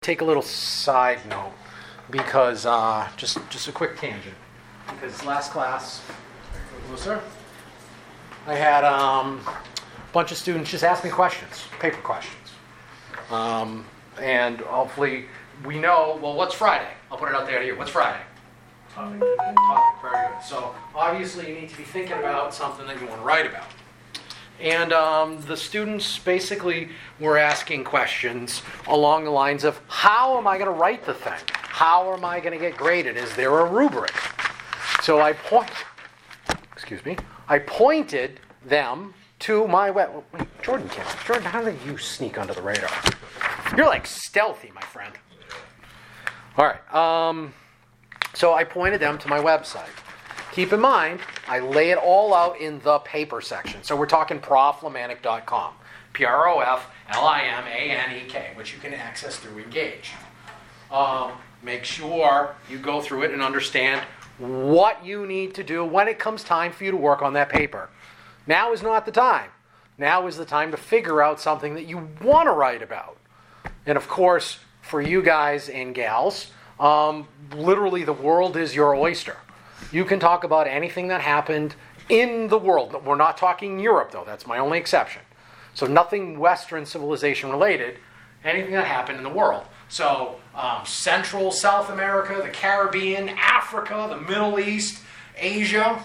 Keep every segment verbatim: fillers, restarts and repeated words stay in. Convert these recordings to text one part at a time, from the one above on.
Take a little side note because uh, just just a quick tangent. Because last class, closer, I had um, a bunch of students just ask me questions, paper questions, um, and hopefully we know. Well, what's Friday? I'll put it out there to you. What's Friday? Topic. Topic. Very good. So obviously you need to be thinking about something that you want to write about. And um, the students basically were asking questions along the lines of, how am I going to write the thing? How am I going to get graded? Is there a rubric? So I point, excuse me, I pointed them to my web. Wait, Jordan came. Jordan, how did you sneak under the radar? You're like stealthy, my friend. All right. Um, so I pointed them to my website. Keep in mind, I lay it all out in the paper section. So we're talking prof lamanic dot com. P R O F L I M A N E K, which you can access through Engage. Um, make sure you go through it and understand what you need to do when it comes time for you to work on that paper. Now is not the time. Now is the time to figure out something that you want to write about. And of course, for you guys and gals, um, literally the world is your oyster. You can talk about anything that happened in the world. We're not talking Europe, though. That's my only exception. So nothing Western civilization related, anything that happened in the world. So um, Central, South America, the Caribbean, Africa, the Middle East, Asia,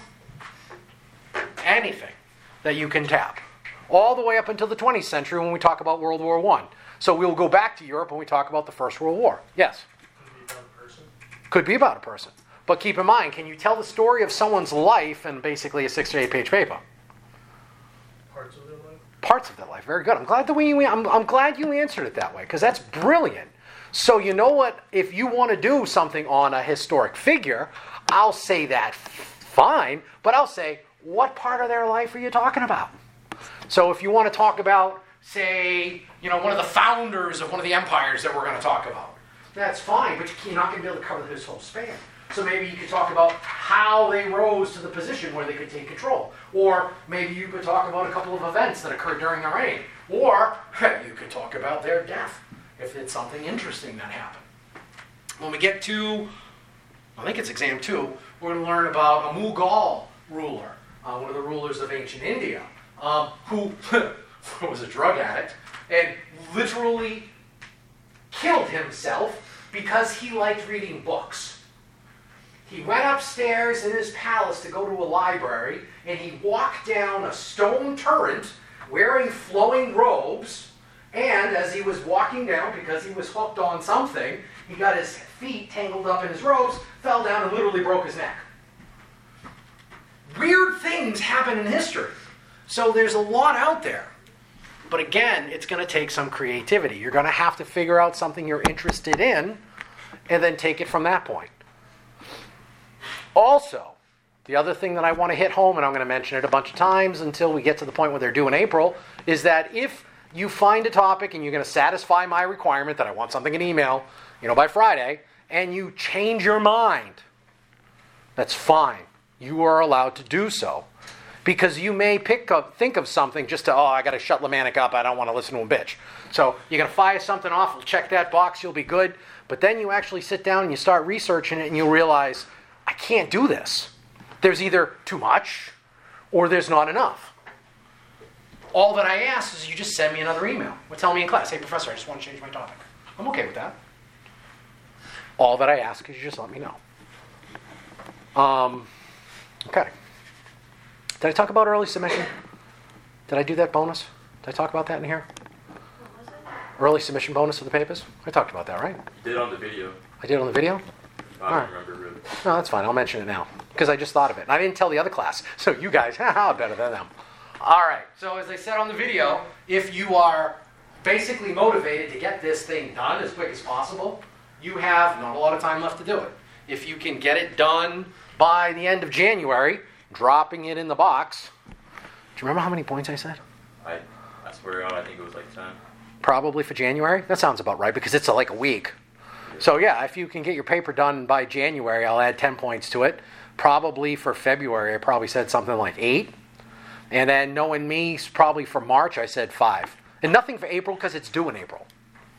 anything that you can tap. All the way up until the twentieth century when we talk about World War One. So we'll go back to Europe when we talk about the First World War. Yes? Could be about a person. Could be about a person. But keep in mind, can you tell the story of someone's life in basically a six to eight page paper? Parts of their life? Parts of their life. Very good. I'm glad that we, I'm, I'm glad you answered it that way, because that's brilliant. So you know what? If you want to do something on a historic figure, I'll say that fine, but I'll say, what part of their life are you talking about? So if you want to talk about, say, you know, one of the founders of one of the empires that we're going to talk about, that's fine, but you're not going to be able to cover this whole span. So maybe you could talk about how they rose to the position where they could take control. Or maybe you could talk about a couple of events that occurred during their reign. Or you could talk about their death, if it's something interesting that happened. When we get to, I think it's exam two, we're going to learn about a Mughal ruler, uh, one of the rulers of ancient India, um, who was a drug addict and literally killed himself because he liked reading books. He went upstairs in his palace to go to a library, and he walked down a stone turret wearing flowing robes, and as he was walking down, because he was hooked on something, he got his feet tangled up in his robes, fell down, and literally broke his neck. Weird things happen in history. So there's a lot out there. But again, it's going to take some creativity. You're going to have to figure out something you're interested in, and then take it from that point. Also, the other thing that I want to hit home, and I'm going to mention it a bunch of times until we get to the point where they're due in April, is that if you find a topic and you're going to satisfy my requirement that I want something in email, you know, by Friday, and you change your mind, that's fine. You are allowed to do so. Because you may pick up, think of something just to, oh, I got to shut Lamanic up, I don't want to listen to him bitch. So you're going to fire something off, we'll check that box, you'll be good. But then you actually sit down and you start researching it and you realize, I can't do this. There's either too much or there's not enough. All that I ask is you just send me another email. Or tell me in class, hey, professor, I just want to change my topic. I'm okay with that. All that I ask is you just let me know. Um, okay. Did I talk about early submission? Did I do that bonus? Did I talk about that in here? What was it? Early submission bonus for the papers? I talked about that, right? You did on the video. I did on the video? I don't All right. remember really. No, that's fine. I'll mention it now because I just thought of it. And I didn't tell the other class. So you guys, haha, better than them. All right. So as I said on the video, if you are basically motivated to get this thing done as quick as possible, you have not a lot of time left to do it. If you can get it done by the end of January, dropping it in the box. Do you remember how many points I said? I, I swear on, I think it was like ten. Probably for January? That sounds about right because it's a, like a week. So yeah, if you can get your paper done by January, I'll add ten points to it. Probably for February, I probably said something like eight. And then knowing me, probably for March, I said five. And nothing for April because it's due in April.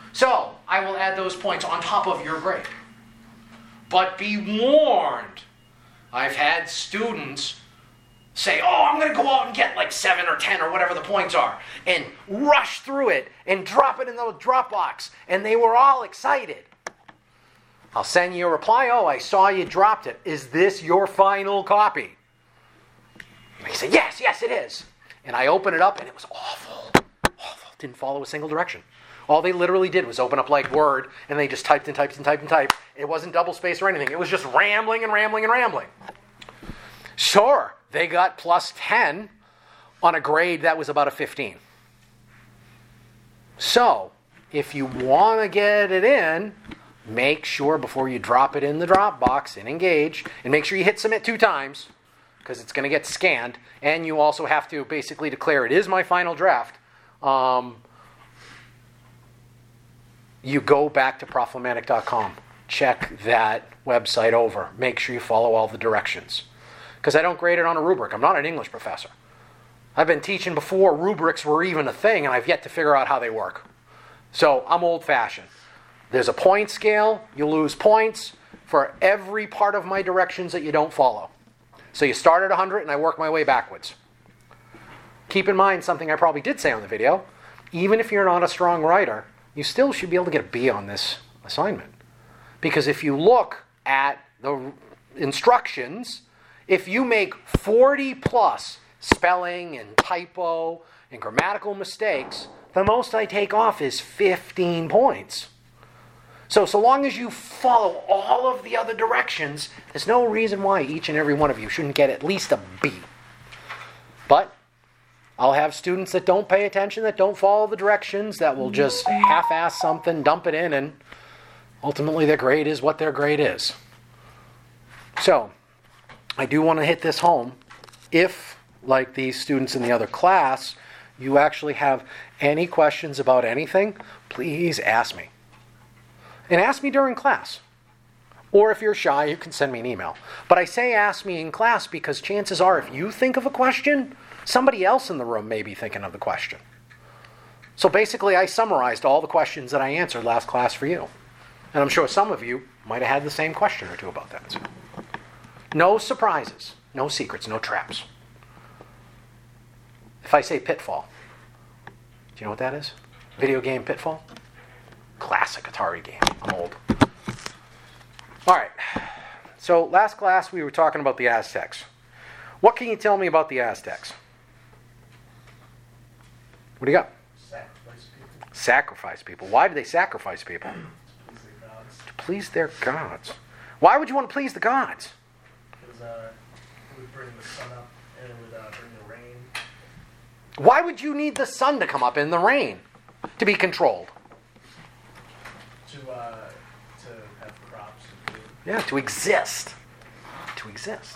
So, I will add those points on top of your grade. But be warned, I've had students say, oh, I'm going to go out and get like seven or ten or whatever the points are, and rush through it and drop it in the Dropbox, and they were all excited. I'll send you a reply, oh, I saw you dropped it. Is this your final copy? And they say, yes, yes, it is. And I open it up, and it was awful. Awful. Didn't follow a single direction. All they literally did was open up like Word, and they just typed and typed and typed and typed. It wasn't double space or anything. It was just rambling and rambling and rambling. Sure, they got plus ten on a grade that was about a fifteen. So, if you want to get it in, make sure before you drop it in the Dropbox in Engage, and make sure you hit submit two times, because it's going to get scanned, and you also have to basically declare it is my final draft. Um, you go back to Profilmatic dot com. Check that website over. Make sure you follow all the directions. Because I don't grade it on a rubric. I'm not an English professor. I've been teaching before rubrics were even a thing, and I've yet to figure out how they work. So I'm old-fashioned. There's a point scale. You lose points for every part of my directions that you don't follow. So you start at one hundred, and I work my way backwards. Keep in mind something I probably did say on the video. Even if you're not a strong writer, you still should be able to get a B on this assignment. Because if you look at the instructions, if you make forty plus spelling and typo and grammatical mistakes, the most I take off is fifteen points. So, so long as you follow all of the other directions, there's no reason why each and every one of you shouldn't get at least a B. But I'll have students that don't pay attention, that don't follow the directions, that will just half-ass something, dump it in, and ultimately their grade is what their grade is. So, I do want to hit this home. If, like these students in the other class, you actually have any questions about anything, please ask me. And ask me during class. Or if you're shy, you can send me an email. But I say ask me in class because chances are if you think of a question, somebody else in the room may be thinking of the question. So basically, I summarized all the questions that I answered last class for you. And I'm sure some of you might have had the same question or two about that. So, no surprises, no secrets, no traps. If I say Pitfall, do you know what that is? Video game Pitfall? Classic Atari game. I'm old. All right. So last class we were talking about the Aztecs. What can you tell me about the Aztecs? What do you got? Sacrifice people. Sacrifice people. Why do they sacrifice people? Please their gods. To please their gods. Why would you want to please the gods? Because uh, it would bring the sun up and it would uh, bring the rain. Why would you need the sun to come up in the rain to be controlled? To uh, to have crops and food. Yeah, to exist. To exist.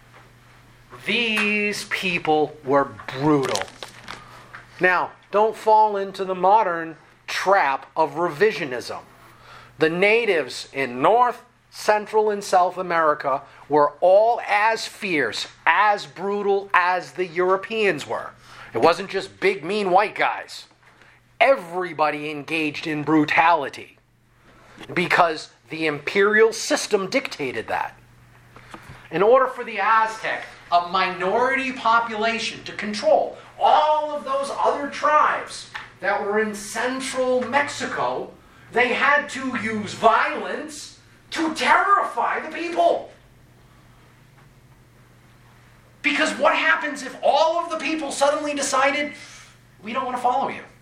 These people were brutal. Now, don't fall into the modern trap of revisionism. The natives in North, Central, and South America were all as fierce, as brutal as the Europeans were. It wasn't just big, mean white guys. Everybody engaged in brutality because the imperial system dictated that. In order for the Aztec, a minority population, to control all of those other tribes that were in central Mexico, they had to use violence to terrify the people. Because what happens if all of the people suddenly decided, we don't want to follow you?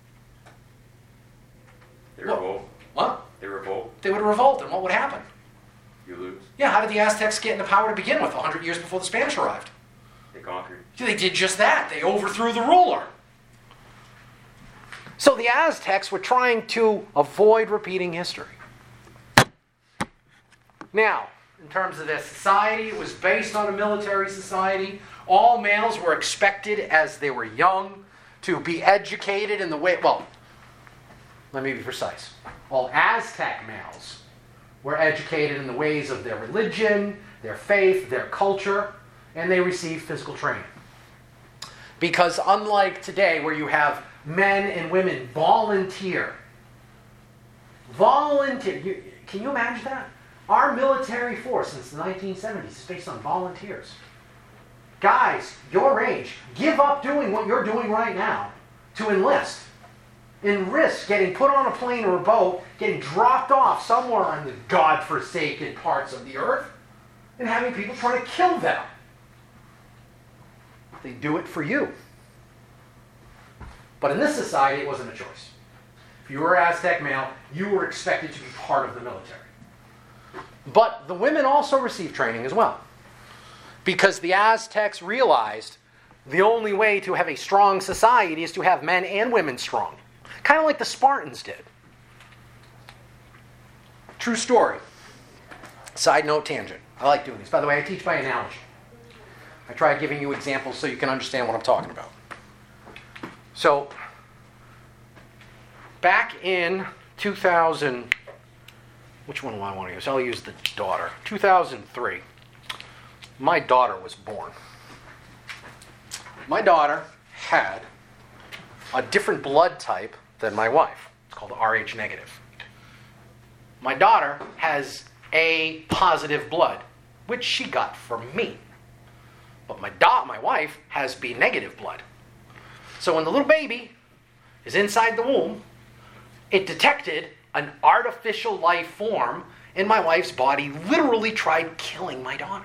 They What? revolt. What? They revolt. They would revolt, and what would happen? You lose. Yeah, how did the Aztecs get into power to begin with, one hundred years before the Spanish arrived? They conquered. They did just that. They overthrew the ruler. So the Aztecs were trying to avoid repeating history. Now, in terms of their society, it was based on a military society. All males were expected, as they were young, to be educated in the way... Well, let me be precise. All Aztec males were educated in the ways of their religion, their faith, their culture, and they received physical training. Because unlike today, where you have men and women volunteer Volunteer. You, can you imagine that? Our military force since the nineteen seventies is based on volunteers. Guys, your age, give up doing what you're doing right now to enlist. And risk getting put on a plane or a boat, getting dropped off somewhere on the godforsaken parts of the earth, and having people try to kill them. They do it for you. But in this society, it wasn't a choice. If you were Aztec male, you were expected to be part of the military. But the women also received training as well. Because the Aztecs realized the only way to have a strong society is to have men and women strong. Kind of like the Spartans did. True story. Side note tangent. I like doing these. By the way, I teach by analogy. I try giving you examples so you can understand what I'm talking about. So, back in two thousand, which one do I want to use? I'll use the daughter. two thousand three, my daughter was born. My daughter had a different blood type than my wife. It's called R H negative. My daughter has A positive blood, which she got from me. But my da- my wife has B negative blood. So when the little baby is inside the womb, it detected an artificial life form, and my wife's body literally tried killing my daughter.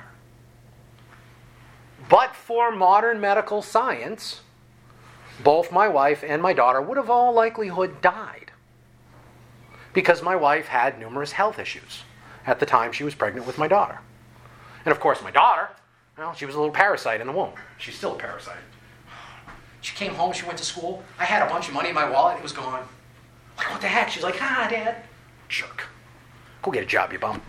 But for modern medical science, both my wife and my daughter would have all likelihood died. Because my wife had numerous health issues at the time she was pregnant with my daughter. And of course my daughter, well, she was a little parasite in the womb. She's still a parasite. She came home, she went to school. I had a bunch of money in my wallet, it was gone. Like, what the heck? She's like, ah, Dad. Jerk. Go get a job, you bum.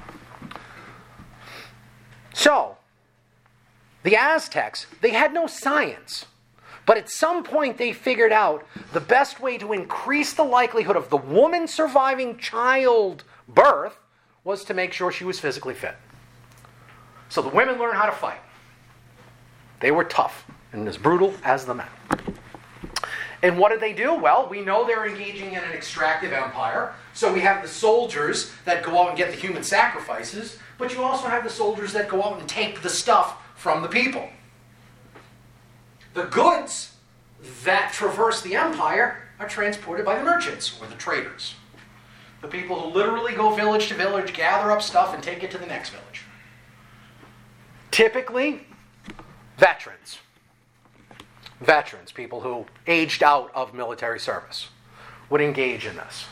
So, the Aztecs, they had no science. But at some point they figured out the best way to increase the likelihood of the woman surviving childbirth was to make sure she was physically fit. So the women learned how to fight. They were tough and as brutal as the men. And what did they do? Well, we know they're engaging in an extractive empire. So we have the soldiers that go out and get the human sacrifices, but you also have the soldiers that go out and take the stuff from the people. The goods that traverse the empire are transported by the merchants or the traders. The people who literally go village to village, gather up stuff, and take it to the next village. Typically, veterans. Veterans, people who aged out of military service, would engage in this.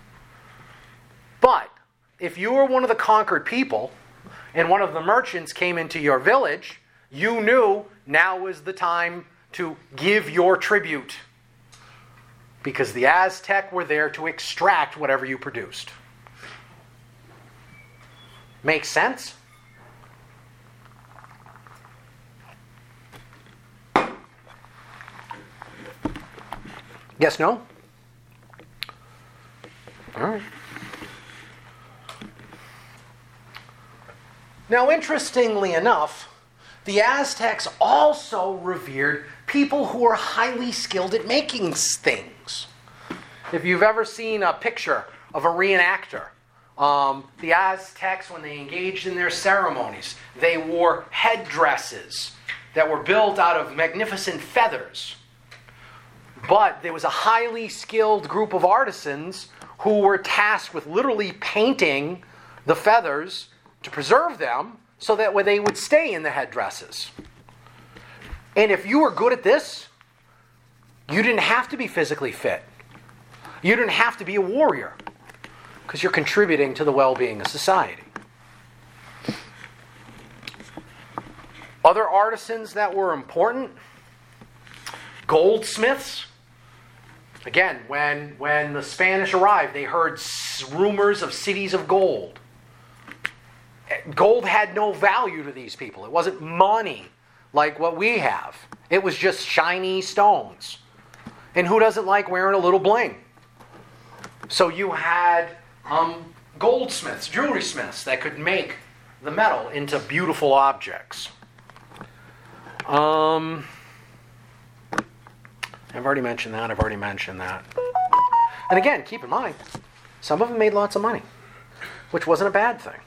But if you were one of the conquered people and one of the merchants came into your village, you knew now was the time to give your tribute. Because the Aztec were there to extract whatever you produced. Makes sense? Yes, no? All right. Now, interestingly enough, the Aztecs also revered people who were highly skilled at making things. If you've ever seen a picture of a reenactor, um, the Aztecs, when they engaged in their ceremonies, they wore headdresses that were built out of magnificent feathers. But there was a highly skilled group of artisans who were tasked with literally painting the feathers to preserve them so that they would stay in the headdresses. And if you were good at this, you didn't have to be physically fit. You didn't have to be a warrior because you're contributing to the well-being of society. Other artisans that were important, goldsmiths. Again, when, when the Spanish arrived, they heard rumors of cities of gold. Gold had no value to these people. It wasn't money like what we have. It was just shiny stones. And who doesn't like wearing a little bling? So you had um, goldsmiths, jewelry smiths that could make the metal into beautiful objects. Um... I've already mentioned that. I've already mentioned that. And again, keep in mind, Some of them made lots of money, which wasn't a bad thing.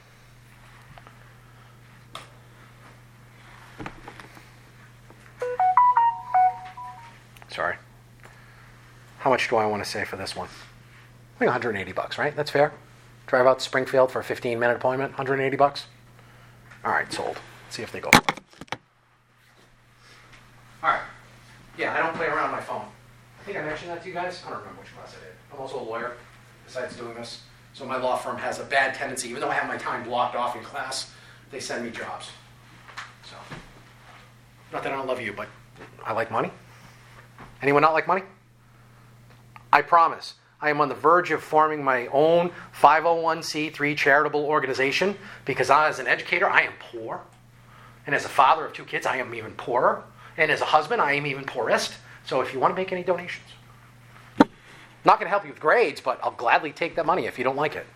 Sorry. How much do I want to say for this one? I think one hundred eighty bucks, right? That's fair. Drive out to Springfield for a fifteen minute appointment, one hundred eighty bucks. All right, sold. Let's see if they go. All right. Yeah, I don't play around my phone. I think I mentioned that to you guys. I don't remember which class I did. I'm also a lawyer, besides doing this. So my law firm has a bad tendency, even though I have my time blocked off in class, they send me jobs. So, not that I don't love you, but I like money. Anyone not like money? I promise, I am on the verge of forming my own five oh one c three charitable organization because I, as an educator, I am poor. And as a father of two kids, I am even poorer. And as a husband, I am even poorest. So if you want to make any donations, not going to help you with grades, but I'll gladly take that money if you don't like it.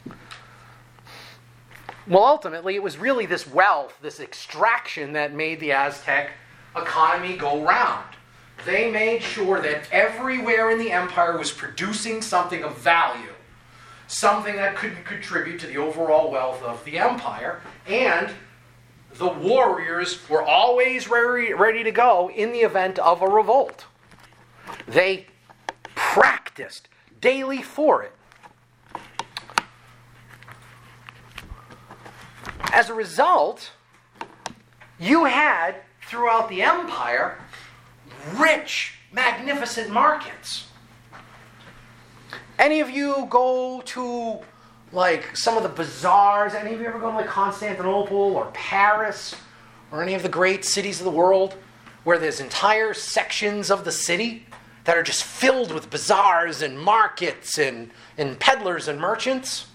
Well, ultimately, it was really this wealth, this extraction that made the Aztec economy go round. They made sure that everywhere in the empire was producing something of value, something that could contribute to the overall wealth of the empire, and the warriors were always ready, ready to go in the event of a revolt. They practiced daily for it. As a result, you had, throughout the empire, rich, magnificent markets. Any of you go to like some of the bazaars? Any of you ever go to like Constantinople or Paris or any of the great cities of the world where there's entire sections of the city that are just filled with bazaars and markets and, and peddlers and merchants?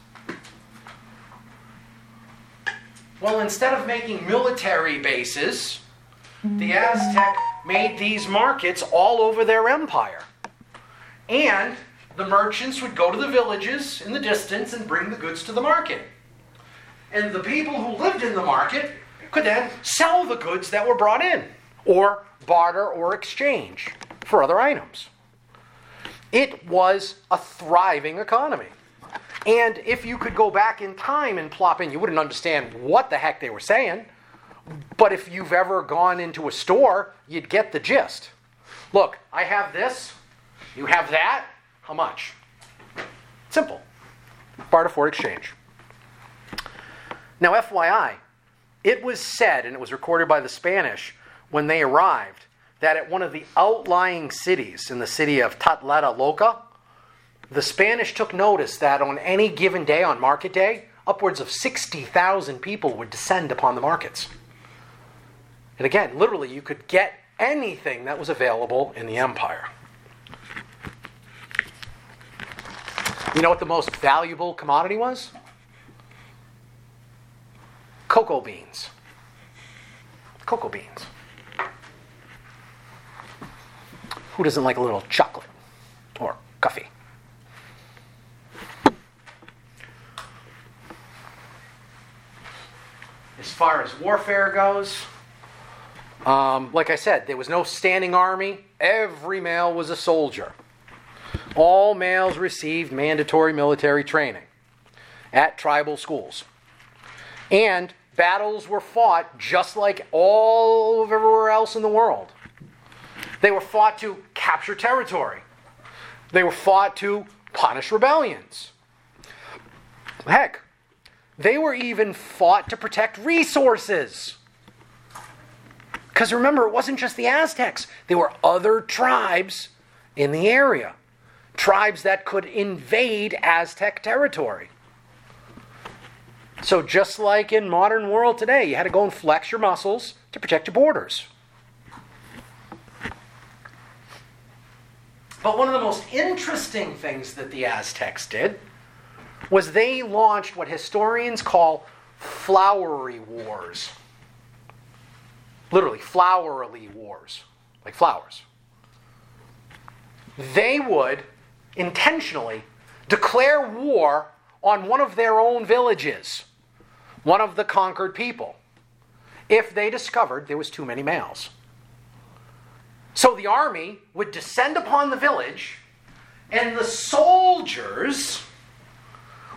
Well, instead of making military bases, the Aztec made these markets all over their empire. And the merchants would go to the villages in the distance and bring the goods to the market. And the people who lived in the market could then sell the goods that were brought in, or barter or exchange for other items. It was a thriving economy. And if you could go back in time and plop in, you wouldn't understand what the heck they were saying. But if you've ever gone into a store, you'd get the gist. Look, I have this. You have that. How much? Simple. Barter for exchange. Now, F Y I, it was said, and it was recorded by the Spanish when they arrived, that at one of the outlying cities in the city of Tlatelolco, the Spanish took notice that on any given day, on market day, upwards of sixty thousand people would descend upon the markets. And again, literally, you could get anything that was available in the empire. You know what the most valuable commodity was? Cocoa beans. Cocoa beans. Who doesn't like a little chocolate or coffee? As far as warfare goes, um, like I said, there was no standing army. Every male was a soldier. All males received mandatory military training at tribal schools. And battles were fought just like all of everywhere else in the world. They were fought to capture territory. They were fought to punish rebellions. Heck, they were even fought to protect resources. Because remember, it wasn't just the Aztecs. There were other tribes in the area. Tribes that could invade Aztec territory. So just like in modern world today, you had to go and flex your muscles to protect your borders. But one of the most interesting things that the Aztecs did was they launched what historians call flowery wars. Literally, flowery wars, like flowers. They would intentionally declare war on one of their own villages, one of the conquered people, if they discovered there was too many males. So the army would descend upon the village, and the soldiers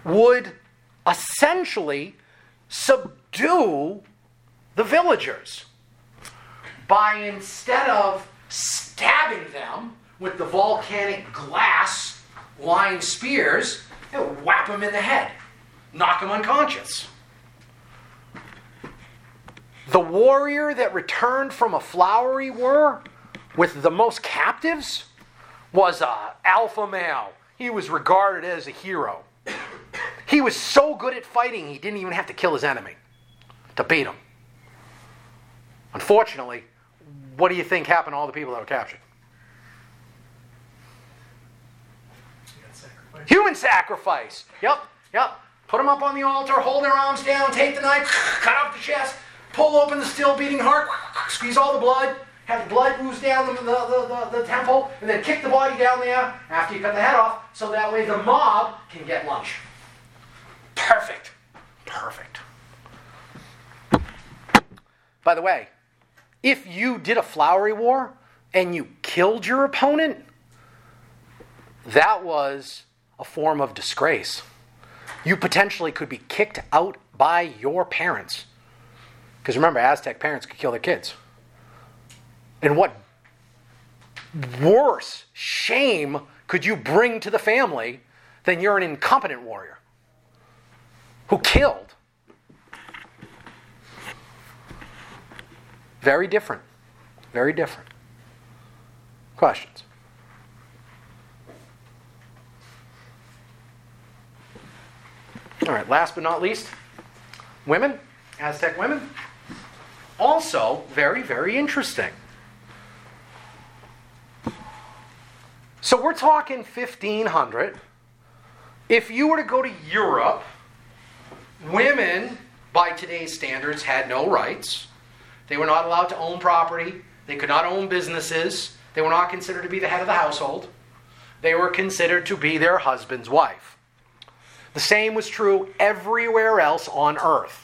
would essentially subdue the villagers by, instead of stabbing them with the volcanic glass lined spears, they would whap them in the head, knock them unconscious. The warrior that returned from a flowery war with the most captives was an alpha male. He was regarded as a hero. He was so good at fighting, he didn't even have to kill his enemy to beat him. Unfortunately, what do you think happened to all the people that were captured? You got sacrificed. Human sacrifice. Yep, yep. Put them up on the altar, hold their arms down, take the knife, cut off the chest, pull open the still beating heart, squeeze all the blood, have the blood ooze down the, the, the, the, the temple, and then kick the body down there after you cut the head off, so that way the mob can get lunch. Perfect. Perfect. By the way, if you did a flowery war and you killed your opponent, that was a form of disgrace. You potentially could be kicked out by your parents. Because remember, Aztec parents could kill their kids. And what worse shame could you bring to the family than you're an incompetent warrior who killed? Very different. Very different. Questions? All right, last but not least, women, Aztec women. Also very, very interesting. So we're talking fifteen hundred. If you were to go to Europe, women, by today's standards, had no rights. They were not allowed to own property. They could not own businesses. They were not considered to be the head of the household. They were considered to be their husband's wife. The same was true everywhere else on earth.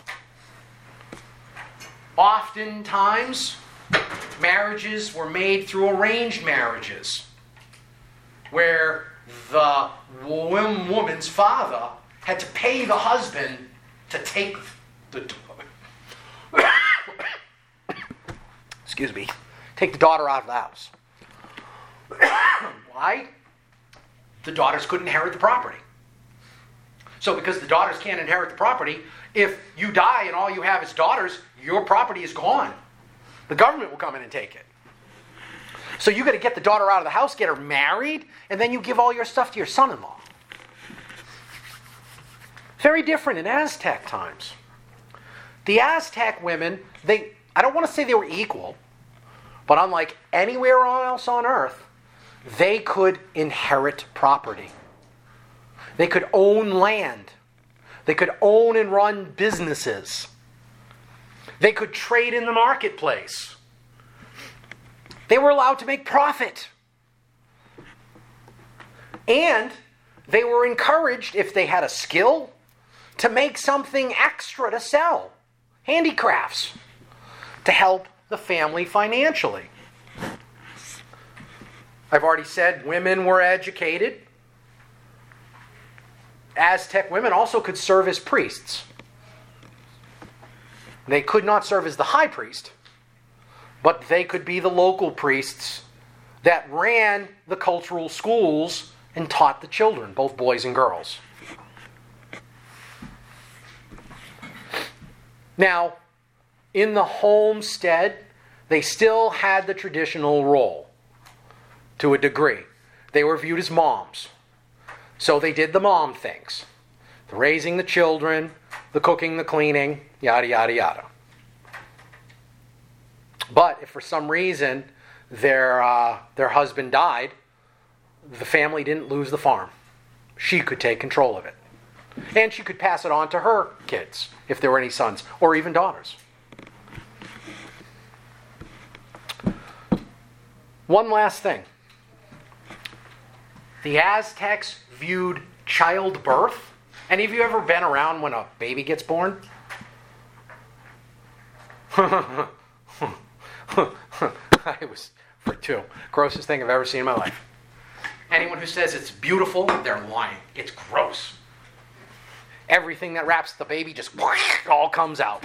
Oftentimes, marriages were made through arranged marriages, where the woman's father had to pay the husband to take the excuse me, take the daughter out of the house. Why? The daughters couldn't inherit the property. So because the daughters can't inherit the property, if you die and all you have is daughters, your property is gone. The government will come in and take it. So you got to get the daughter out of the house, get her married, and then you give all your stuff to your son-in-law. Very different in Aztec times. The Aztec women, they I don't want to say they were equal, but unlike anywhere else on earth, they could inherit property. They could own land. They could own and run businesses. They could trade in the marketplace. They were allowed to make profit. And they were encouraged, if they had a skill, to make something extra to sell. Handicrafts. To help the family financially. I've already said women were educated. Aztec women also could serve as priests. They could not serve as the high priest, but they could be the local priests that ran the cultural schools and taught the children, both boys and girls. Now, in the homestead, they still had the traditional role to a degree. They were viewed as moms. So they did the mom things. The raising the children, the cooking, the cleaning, yada, yada, yada. But if for some reason their, uh, their husband died, the family didn't lose the farm. She could take control of it. And she could pass it on to her kids, if there were any sons, or even daughters. One last thing. The Aztecs viewed childbirth. Any of you ever been around when a baby gets born? I was for two. Grossest thing I've ever seen in my life. Anyone who says it's beautiful, they're lying. It's gross. everything that wraps the baby just all comes out.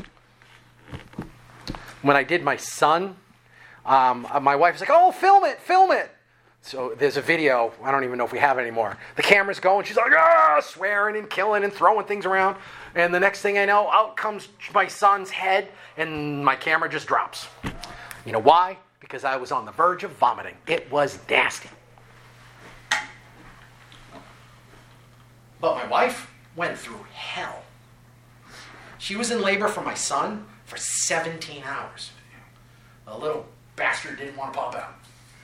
When I did my son, um, my wife was like, oh, film it, film it. So there's a video, I don't even know if we have it anymore. The camera's going, she's like, ah, swearing and killing and throwing things around. And the next thing I know, out comes my son's head, and my camera just drops. You know why? Because I was on the verge of vomiting. It was nasty. But my wife went through hell. She was in labor for my son for seventeen hours. The little bastard didn't want to pop out.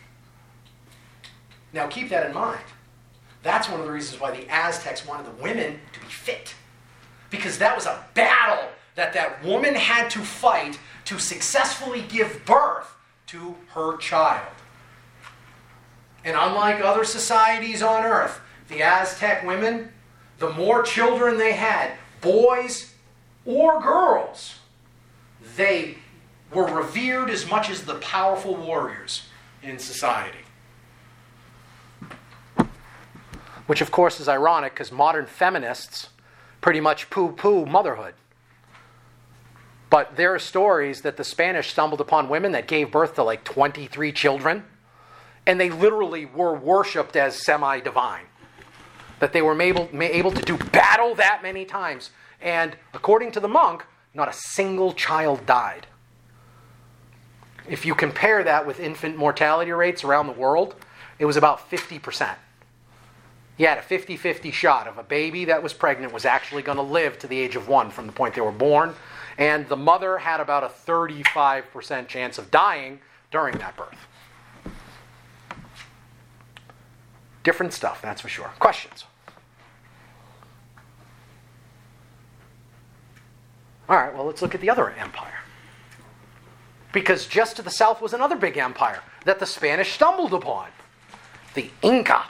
Now keep that in mind. That's one of the reasons why the Aztecs wanted the women to be fit. Because that was a battle that that woman had to fight to successfully give birth to her child. And unlike other societies on earth, the Aztec women, the more children they had, boys or girls, they were revered as much as the powerful warriors in society. Which, of course, is ironic because modern feminists pretty much poo-poo motherhood. But there are stories that the Spanish stumbled upon women that gave birth to like twenty-three children, and they literally were worshipped as semi-divine. That they were able, able to do battle that many times. And according to the monk, not a single child died. If you compare that with infant mortality rates around the world, it was about fifty percent. You had a fifty-fifty shot of a baby that was pregnant was actually going to live to the age of one from the point they were born. And the mother had about a thirty-five percent chance of dying during that birth. Different stuff, that's for sure. Questions? All right, well, let's look at the other empire. Because just to the south was another big empire that the Spanish stumbled upon. The Inca.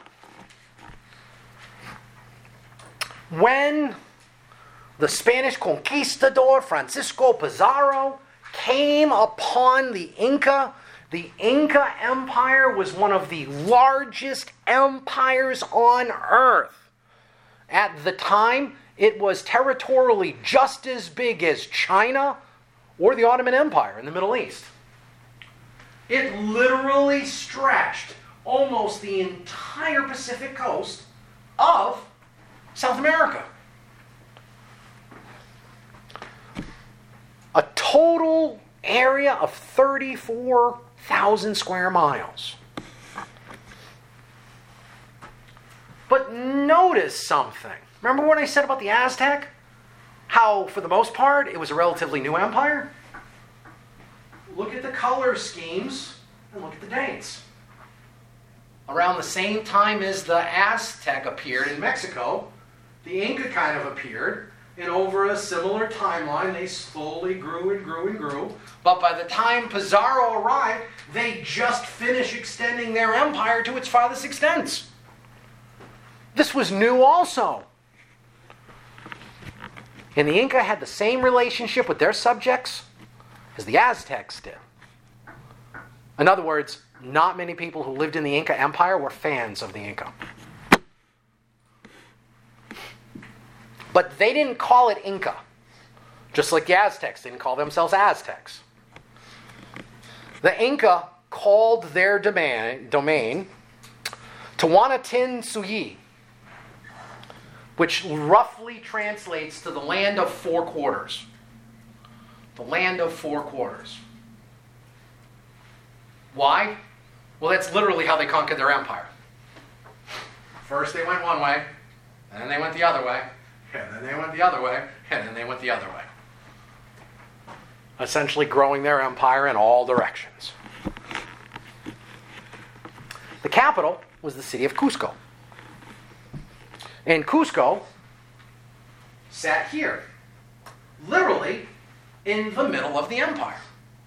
When the Spanish conquistador Francisco Pizarro came upon the Inca, the Inca Empire was one of the largest empires on earth. At the time, it was territorially just as big as China or the Ottoman Empire in the Middle East. It literally stretched almost the entire Pacific coast of South America. A total area of thirty-four thousand square miles. But notice something. Remember what I said about the Aztec? How, for the most part, it was a relatively new empire? Look at the color schemes and look at the dates. Around the same time as the Aztec appeared in Mexico, the Inca kind of appeared, and over a similar timeline, they slowly grew and grew and grew. But by the time Pizarro arrived, they just finished extending their empire to its farthest extents. This was new also. And the Inca had the same relationship with their subjects as the Aztecs did. In other words, not many people who lived in the Inca Empire were fans of the Inca. But they didn't call it Inca, just like the Aztecs didn't call themselves Aztecs. The Inca called their domain, domain Tawantinsuyi, which roughly translates to the land of four quarters. The land of four quarters. Why? Well, that's literally how they conquered their empire. First they went one way, and then they went the other way, and then they went the other way, and then they went the other way. Essentially growing their empire in all directions. The capital was the city of Cusco. And Cusco sat here, literally in the middle of the empire.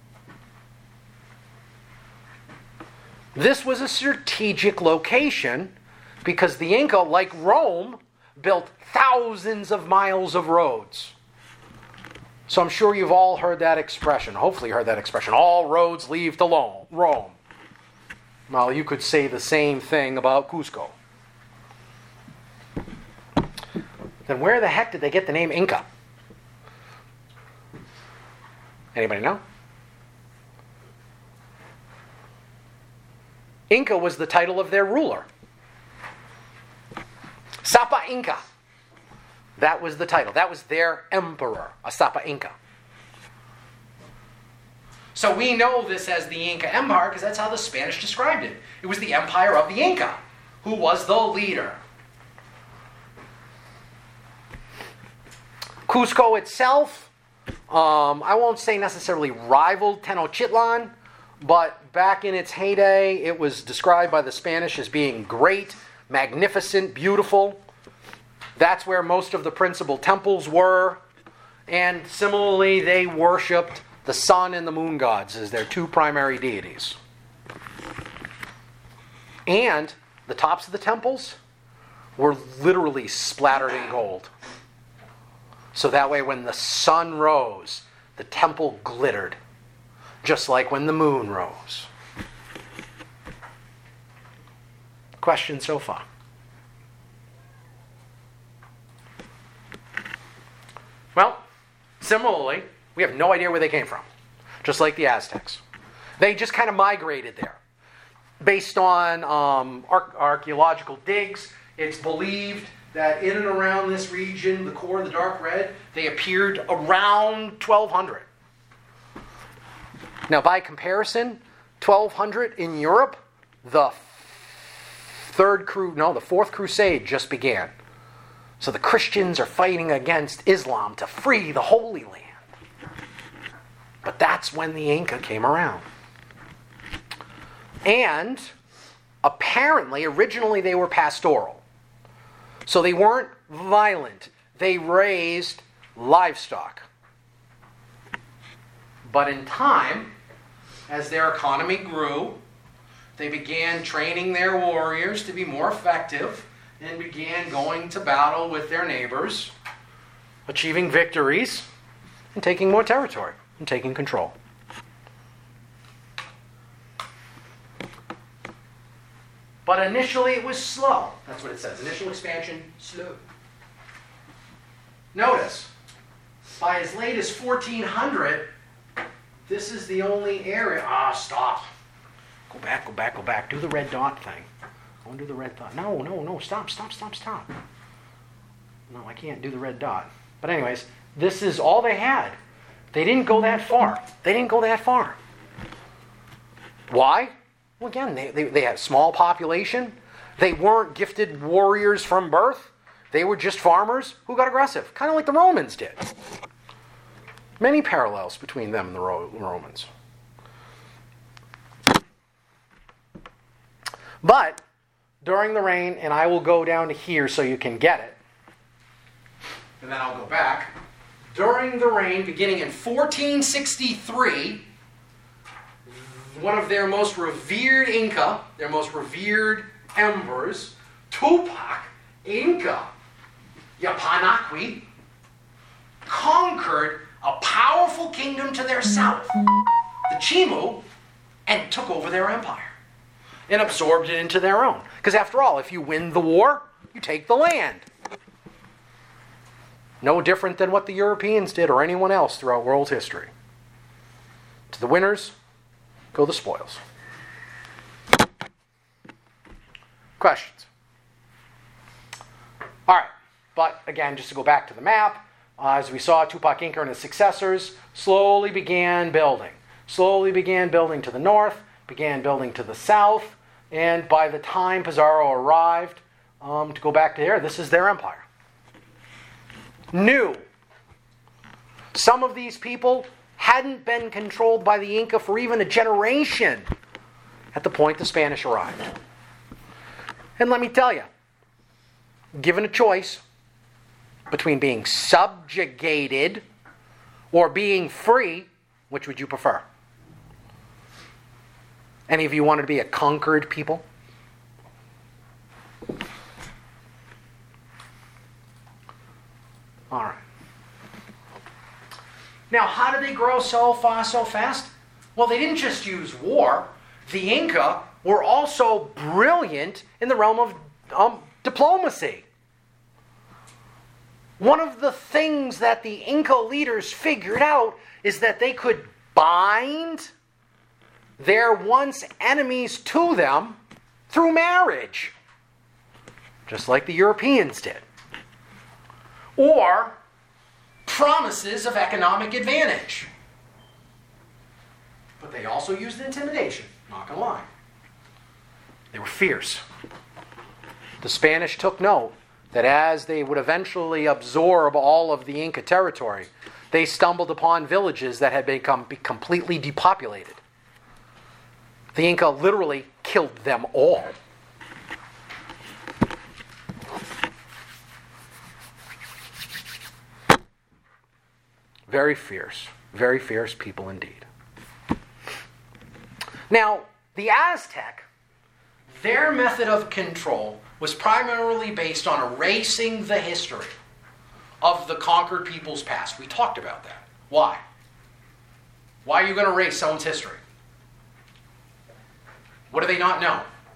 This was a strategic location because the Inca, like Rome, built thousands of miles of roads. So I'm sure you've all heard that expression. Hopefully you heard that expression. All roads lead to Rome. Well, you could say the same thing about Cusco. then where the heck did they get the name Inca? Anybody know? Inca was the title of their ruler. Sapa Inca. That was the title. That was their emperor, a Sapa Inca. So we know this as the Inca Empire because that's how the Spanish described it. It was the empire of the Inca, who was the leader. Cusco itself, um, I won't say necessarily rivaled Tenochtitlan, but back in its heyday, it was described by the Spanish as being great, magnificent, beautiful. That's where most of the principal temples were. And similarly, they worshipped the sun and the moon gods as their two primary deities. And the tops of the temples were literally splattered in gold. So that way when the sun rose, the temple glittered, just like when the moon rose. Questions so far? Well, similarly, we have no idea where they came from, just like the Aztecs. They just kind of migrated there. Based on um, ar- archaeological digs, it's believed that in and around this region, the core of the dark red, they appeared around twelve hundred. Now, by comparison, twelve hundred in Europe, the third cru- no, the fourth crusade just began. So the Christians are fighting against Islam to free the Holy Land. But that's when the Inca came around. And apparently, originally they were pastoral. So they weren't violent. They raised livestock. But in time, as their economy grew, they began training their warriors to be more effective and began going to battle with their neighbors, achieving victories, and taking more territory and taking control. But initially it was slow. That's what it says. Initial expansion, slow. Notice, by as late as fourteen hundred, this is the only area. Ah, stop. Go back, go back, go back. Do the red dot thing. I want to do the red dot. No, no, no. Stop, stop, stop, stop. No, I can't do the red dot. But anyways, this is all they had. They didn't go that far. They didn't go that far. Why? Well, again, they, they, they had a small population. They weren't gifted warriors from birth. They were just farmers who got aggressive, kind of like the Romans did. Many parallels between them and the Ro- Romans. But during the reign, and I will go down to here so you can get it, and then I'll go back. During the reign, beginning in fourteen sixty-three, one of their most revered Inca, their most revered embers, Tupac Inca Yapanaqui, conquered a powerful kingdom to their south, the Chimu, and took over their empire and absorbed it into their own. Because after all, if you win the war, you take the land. No different than what the Europeans did or anyone else throughout world history. To the winners go the spoils. Questions? All right, but again, just to go back to the map, uh, as we saw, Tupac Inca and his successors slowly began building. Slowly began building to the north, began building to the south, and by the time Pizarro arrived, um, to go back to there, this is their empire. New. Some of these people hadn't been controlled by the Inca for even a generation at the point the Spanish arrived. And let me tell you, given a choice between being subjugated or being free, which would you prefer? Any of you wanted to be a conquered people? All right. Now, how did they grow so far, so fast? Well, they didn't just use war. The Inca were also brilliant in the realm of um, diplomacy. One of the things that the Inca leaders figured out is that they could bind their once enemies to them through marriage, just like the Europeans did. Or promises of economic advantage. But they also used intimidation, not gonna lie. They were fierce. The Spanish took note that as they would eventually absorb all of the Inca territory, they stumbled upon villages that had become completely depopulated. The Inca literally killed them all. Very fierce, very fierce people indeed. Now, the Aztec, their method of control was primarily based on erasing the history of the conquered people's past. We talked about that. Why? Why are you going to erase someone's history? What do they not know?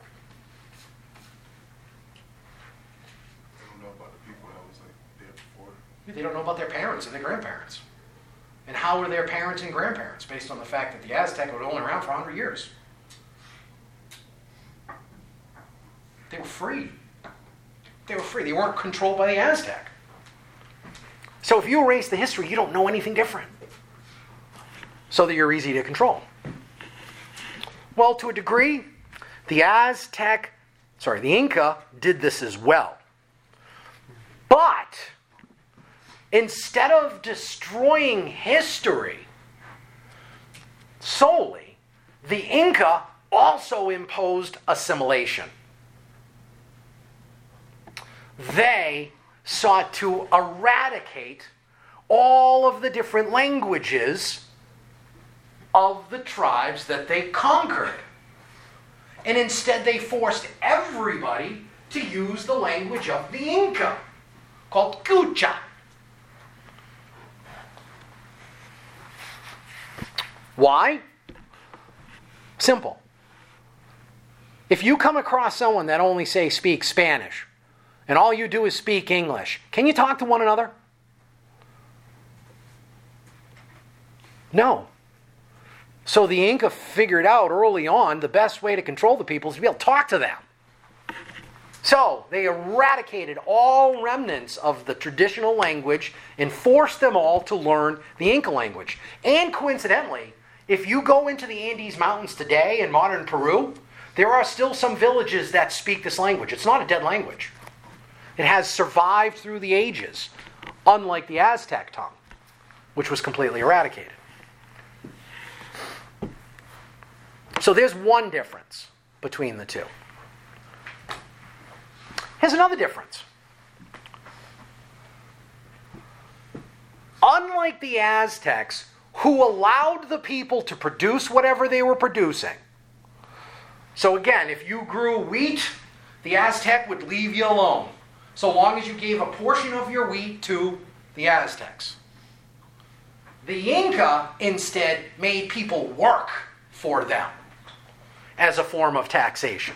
They don't know about the people that was like there before. They don't know about their parents and their grandparents. And how were their parents and grandparents, based on the fact that the Aztec were only around for one hundred years? They were free. They were free. They weren't controlled by the Aztec. So if you erase the history, you don't know anything different. So that you're easy to control. Well, to a degree, the Aztec, sorry, the Inca did this as well. But instead of destroying history solely, the Inca also imposed assimilation. They sought to eradicate all of the different languages of the tribes that they conquered. And instead they forced everybody to use the language of the Inca, called Quechua. Why? Simple. If you come across someone that only, say, speaks Spanish, and all you do is speak English, can you talk to one another? No. So the Inca figured out early on the best way to control the people is to be able to talk to them. So they eradicated all remnants of the traditional language and forced them all to learn the Inca language. And coincidentally, if you go into the Andes Mountains today in modern Peru, there are still some villages that speak this language. It's not a dead language. It has survived through the ages, unlike the Aztec tongue, which was completely eradicated. So there's one difference between the two. Here's another difference. Unlike the Aztecs, who allowed the people to produce whatever they were producing. So again, if you grew wheat, the Aztec would leave you alone, so long as you gave a portion of your wheat to the Aztecs. The Inca instead made people work for them as a form of taxation.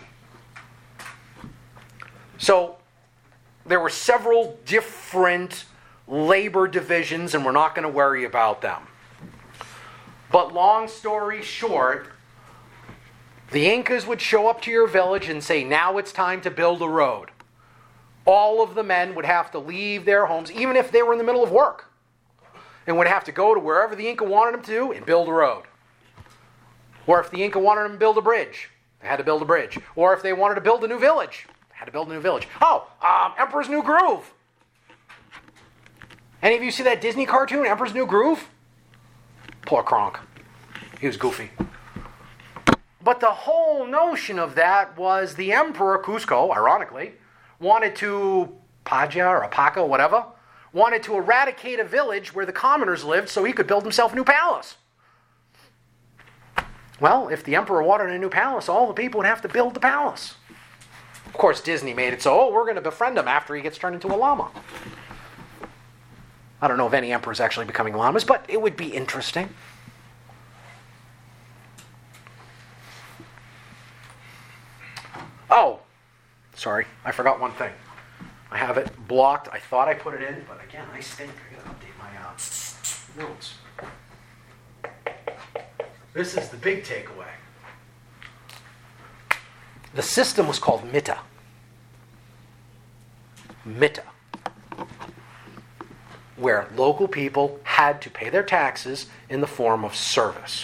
So there were several different labor divisions, and we're not going to worry about them. But long story short, the Incas would show up to your village and say, now it's time to build a road. All of the men would have to leave their homes, even if they were in the middle of work, and would have to go to wherever the Inca wanted them to and build a road. Or if the Inca wanted them to build a bridge, they had to build a bridge. Or if they wanted to build a new village, they had to build a new village. Oh, um, Emperor's New Groove. Any of you see that Disney cartoon, Emperor's New Groove? Poor Kronk. He was goofy. But the whole notion of that was the Emperor Cusco, ironically, wanted to, Paja or Apaca, whatever, wanted to eradicate a village where the commoners lived so he could build himself a new palace. Well, if the emperor wanted a new palace, all the people would have to build the palace. Of course, Disney made it so, oh, we're going to befriend him after he gets turned into a llama. I don't know of any emperors actually becoming llamas, but it would be interesting. Oh, sorry, I forgot one thing. I have it blocked. I thought I put it in, but again, I stink. I gotta update my uh, notes. This is the big takeaway. The system was called Mitta. Mitta. Where local people had to pay their taxes in the form of service.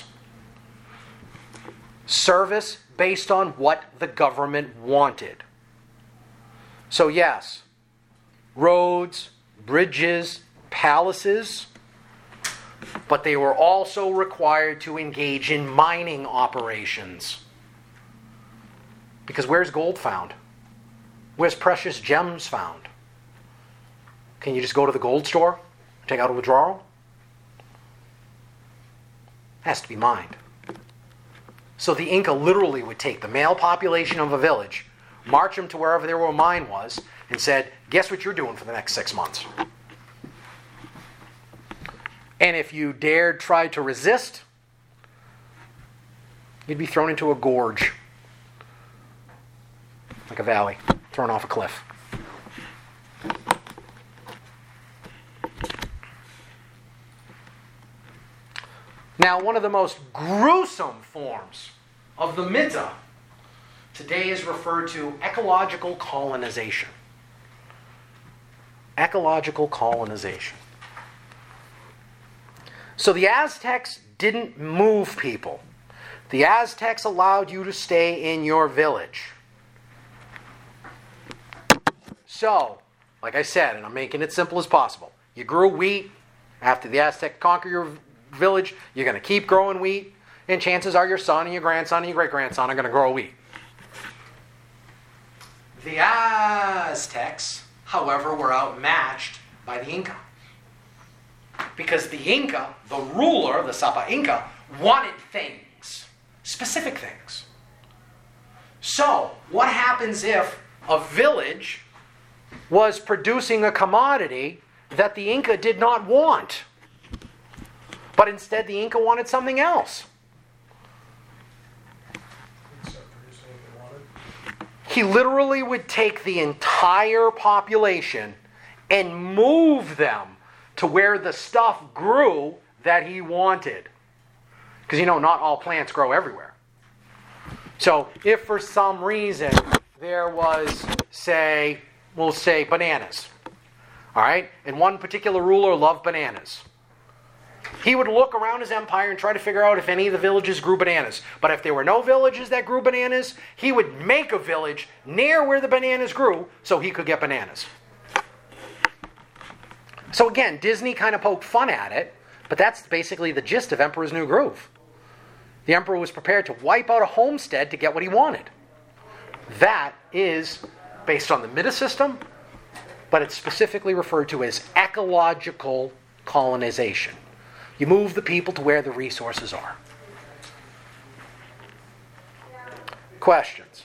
Service based on what the government wanted. So yes, roads, bridges, palaces, but they were also required to engage in mining operations. Because where's gold found? Where's precious gems found? Can you just go to the gold store, take out a withdrawal? Has to be mined. So the Inca literally would take the male population of a village, march them to wherever their mine was, and said, guess what you're doing for the next six months? And if you dared try to resist, you'd be thrown into a gorge. Like a valley, thrown off a cliff. Now, one of the most gruesome forms of the Mitta today is referred to ecological colonization. Ecological colonization. So the Aztecs didn't move people. The Aztecs allowed you to stay in your village. So, like I said, and I'm making it simple as possible, you grew wheat. After the Aztec conquer your village, you're going to keep growing wheat, and chances are your son and your grandson and your great-grandson are going to grow wheat. The Aztecs, however, were outmatched by the Inca. Because the Inca, the ruler, the Sapa Inca, wanted things, specific things. So, what happens if a village was producing a commodity that the Inca did not want, but instead the Inca wanted something else? Start producing what they wanted. He literally would take the entire population and move them to where the stuff grew that he wanted. Because, you know, not all plants grow everywhere. So if for some reason there was, say, we'll say bananas, all right? And one particular ruler loved bananas. He would look around his empire and try to figure out if any of the villages grew bananas. But if there were no villages that grew bananas, he would make a village near where the bananas grew so he could get bananas. So again, Disney kind of poked fun at it, but that's basically the gist of Emperor's New Groove. The emperor was prepared to wipe out a homestead to get what he wanted. That is based on the Mitta system, but it's specifically referred to as ecological colonization. You move the people to where the resources are. Questions?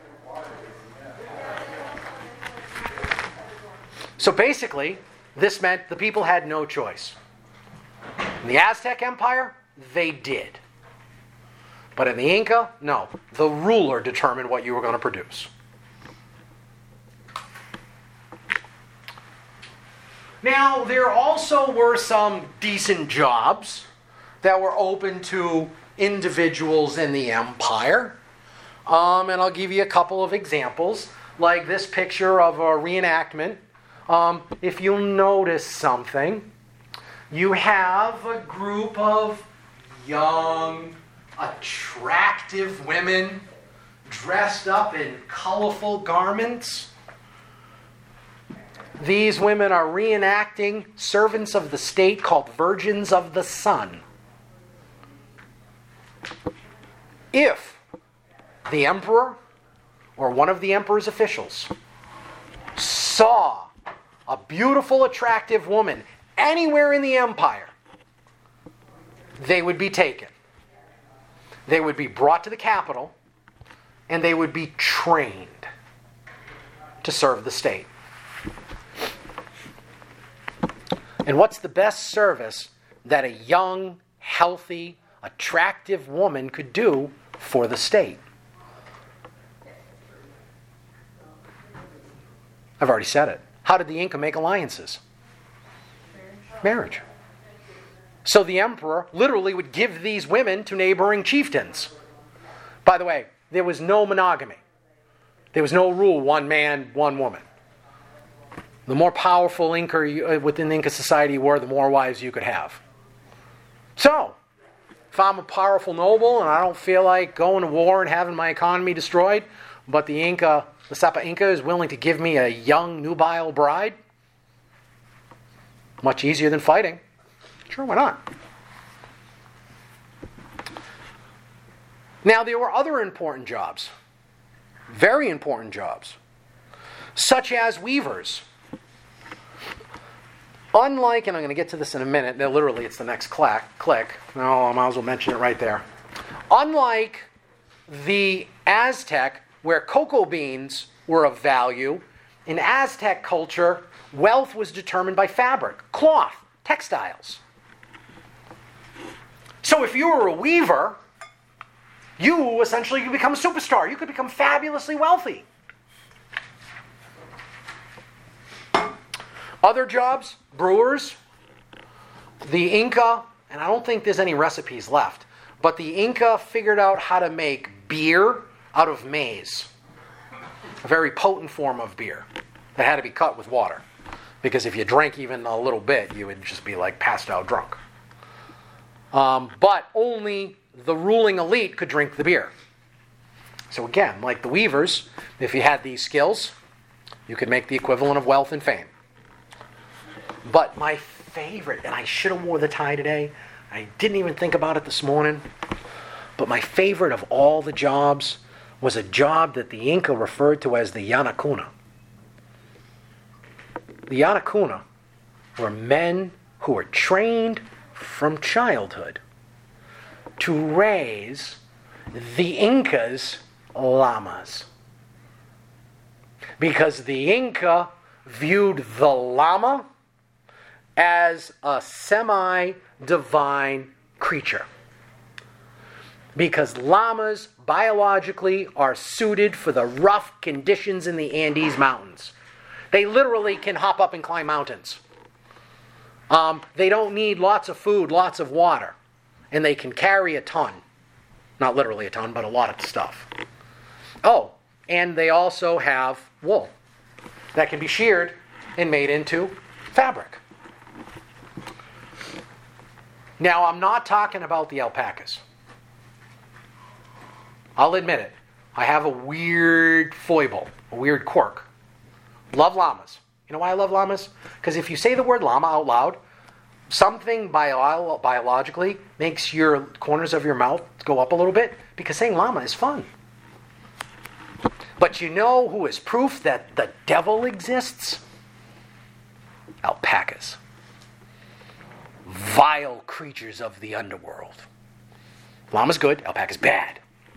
So basically, this meant the people had no choice. In the Aztec Empire, they did. But in the Inca, no. The ruler determined what you were going to produce. Now, there also were some decent jobs that were open to individuals in the empire. Um, and I'll give you a couple of examples, like this picture of a reenactment. Um, if you'll notice something, you have a group of young, attractive women dressed up in colorful garments. These women are reenacting servants of the state called Virgins of the Sun. If the emperor or one of the emperor's officials saw a beautiful, attractive woman anywhere in the empire, they would be taken. They would be brought to the capital, and they would be trained to serve the state. And what's the best service that a young, healthy, attractive woman could do for the state? I've already said it. How did the Inca make alliances? Marriage. So the emperor literally would give these women to neighboring chieftains. By the way, there was no monogamy. There was no rule, one man, one woman. The more powerful Inca you, within the Inca society you were, the more wives you could have. So, if I'm a powerful noble and I don't feel like going to war and having my economy destroyed, but the Inca, the Sapa Inca is willing to give me a young nubile bride, much easier than fighting. Sure, why not? Now, there were other important jobs, very important jobs, such as weavers. Unlike, and I'm going to get to this in a minute, literally it's the next click, click. No, I might as well mention it right there. Unlike the Aztec, where cocoa beans were of value, in Aztec culture, wealth was determined by fabric, cloth, textiles. So if you were a weaver, you essentially could become a superstar. You could become fabulously wealthy. Other jobs, brewers. The Inca, and I don't think there's any recipes left, but the Inca figured out how to make beer out of maize. A very potent form of beer that had to be cut with water. Because if you drank even a little bit, you would just be like passed out drunk. Um, but only the ruling elite could drink the beer. So again, like the weavers, if you had these skills, you could make the equivalent of wealth and fame. But my favorite, and I should have wore the tie today, I didn't even think about it this morning, but my favorite of all the jobs was a job that the Inca referred to as the Yanacuna. The Yanacuna were men who were trained from childhood to raise the Incas' llamas. Because the Inca viewed the llama as a semi-divine creature. Because llamas biologically are suited for the rough conditions in the Andes Mountains. They literally can hop up and climb mountains. Um, they don't need lots of food, lots of water. And they can carry a ton. Not literally a ton, but a lot of stuff. Oh, and they also have wool that can be sheared and made into fabric. Now, I'm not talking about the alpacas. I'll admit it. I have a weird foible, a weird quirk. Love llamas. You know why I love llamas? Because if you say the word llama out loud, something bio- biologically makes your corners of your mouth go up a little bit, because saying llama is fun. But you know who is proof that the devil exists? Alpacas. Vile creatures of the underworld. Llama's good, alpaca's bad.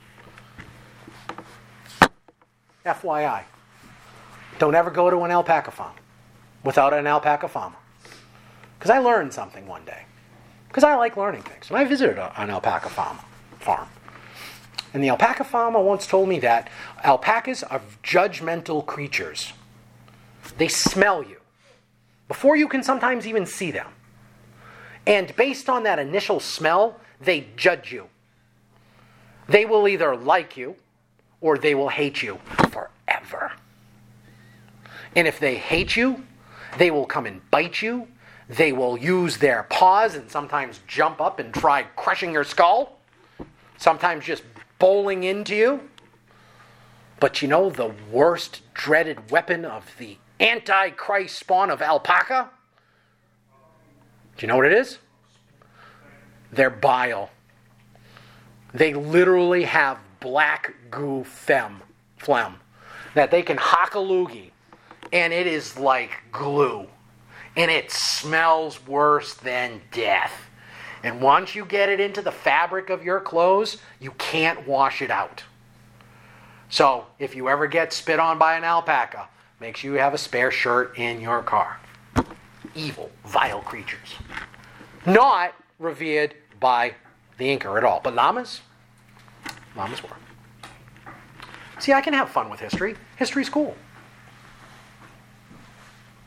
F Y I. Don't ever go to an alpaca farm without an alpaca farmer. Because I learned something one day. Because I like learning things. And I visited a, an alpaca farm, farm. And the alpaca farmer once told me that alpacas are judgmental creatures. They smell you before you can sometimes even see them. And based on that initial smell, they judge you. They will either like you or they will hate you forever. And if they hate you, they will come and bite you. They will use their paws and sometimes jump up and try crushing your skull. Sometimes just bowling into you. But you know the worst dreaded weapon of the Antichrist spawn of alpaca? Do you know what it is? Their bile. They literally have black goo phlegm, phlegm that they can hock a loogie, and it is like glue. And it smells worse than death. And once you get it into the fabric of your clothes, you can't wash it out. So, if you ever get spit on by an alpaca, make sure you have a spare shirt in your car. Evil, vile creatures. Not revered by the Inca at all. But llamas? Llamas were. See, I can have fun with history. History's cool.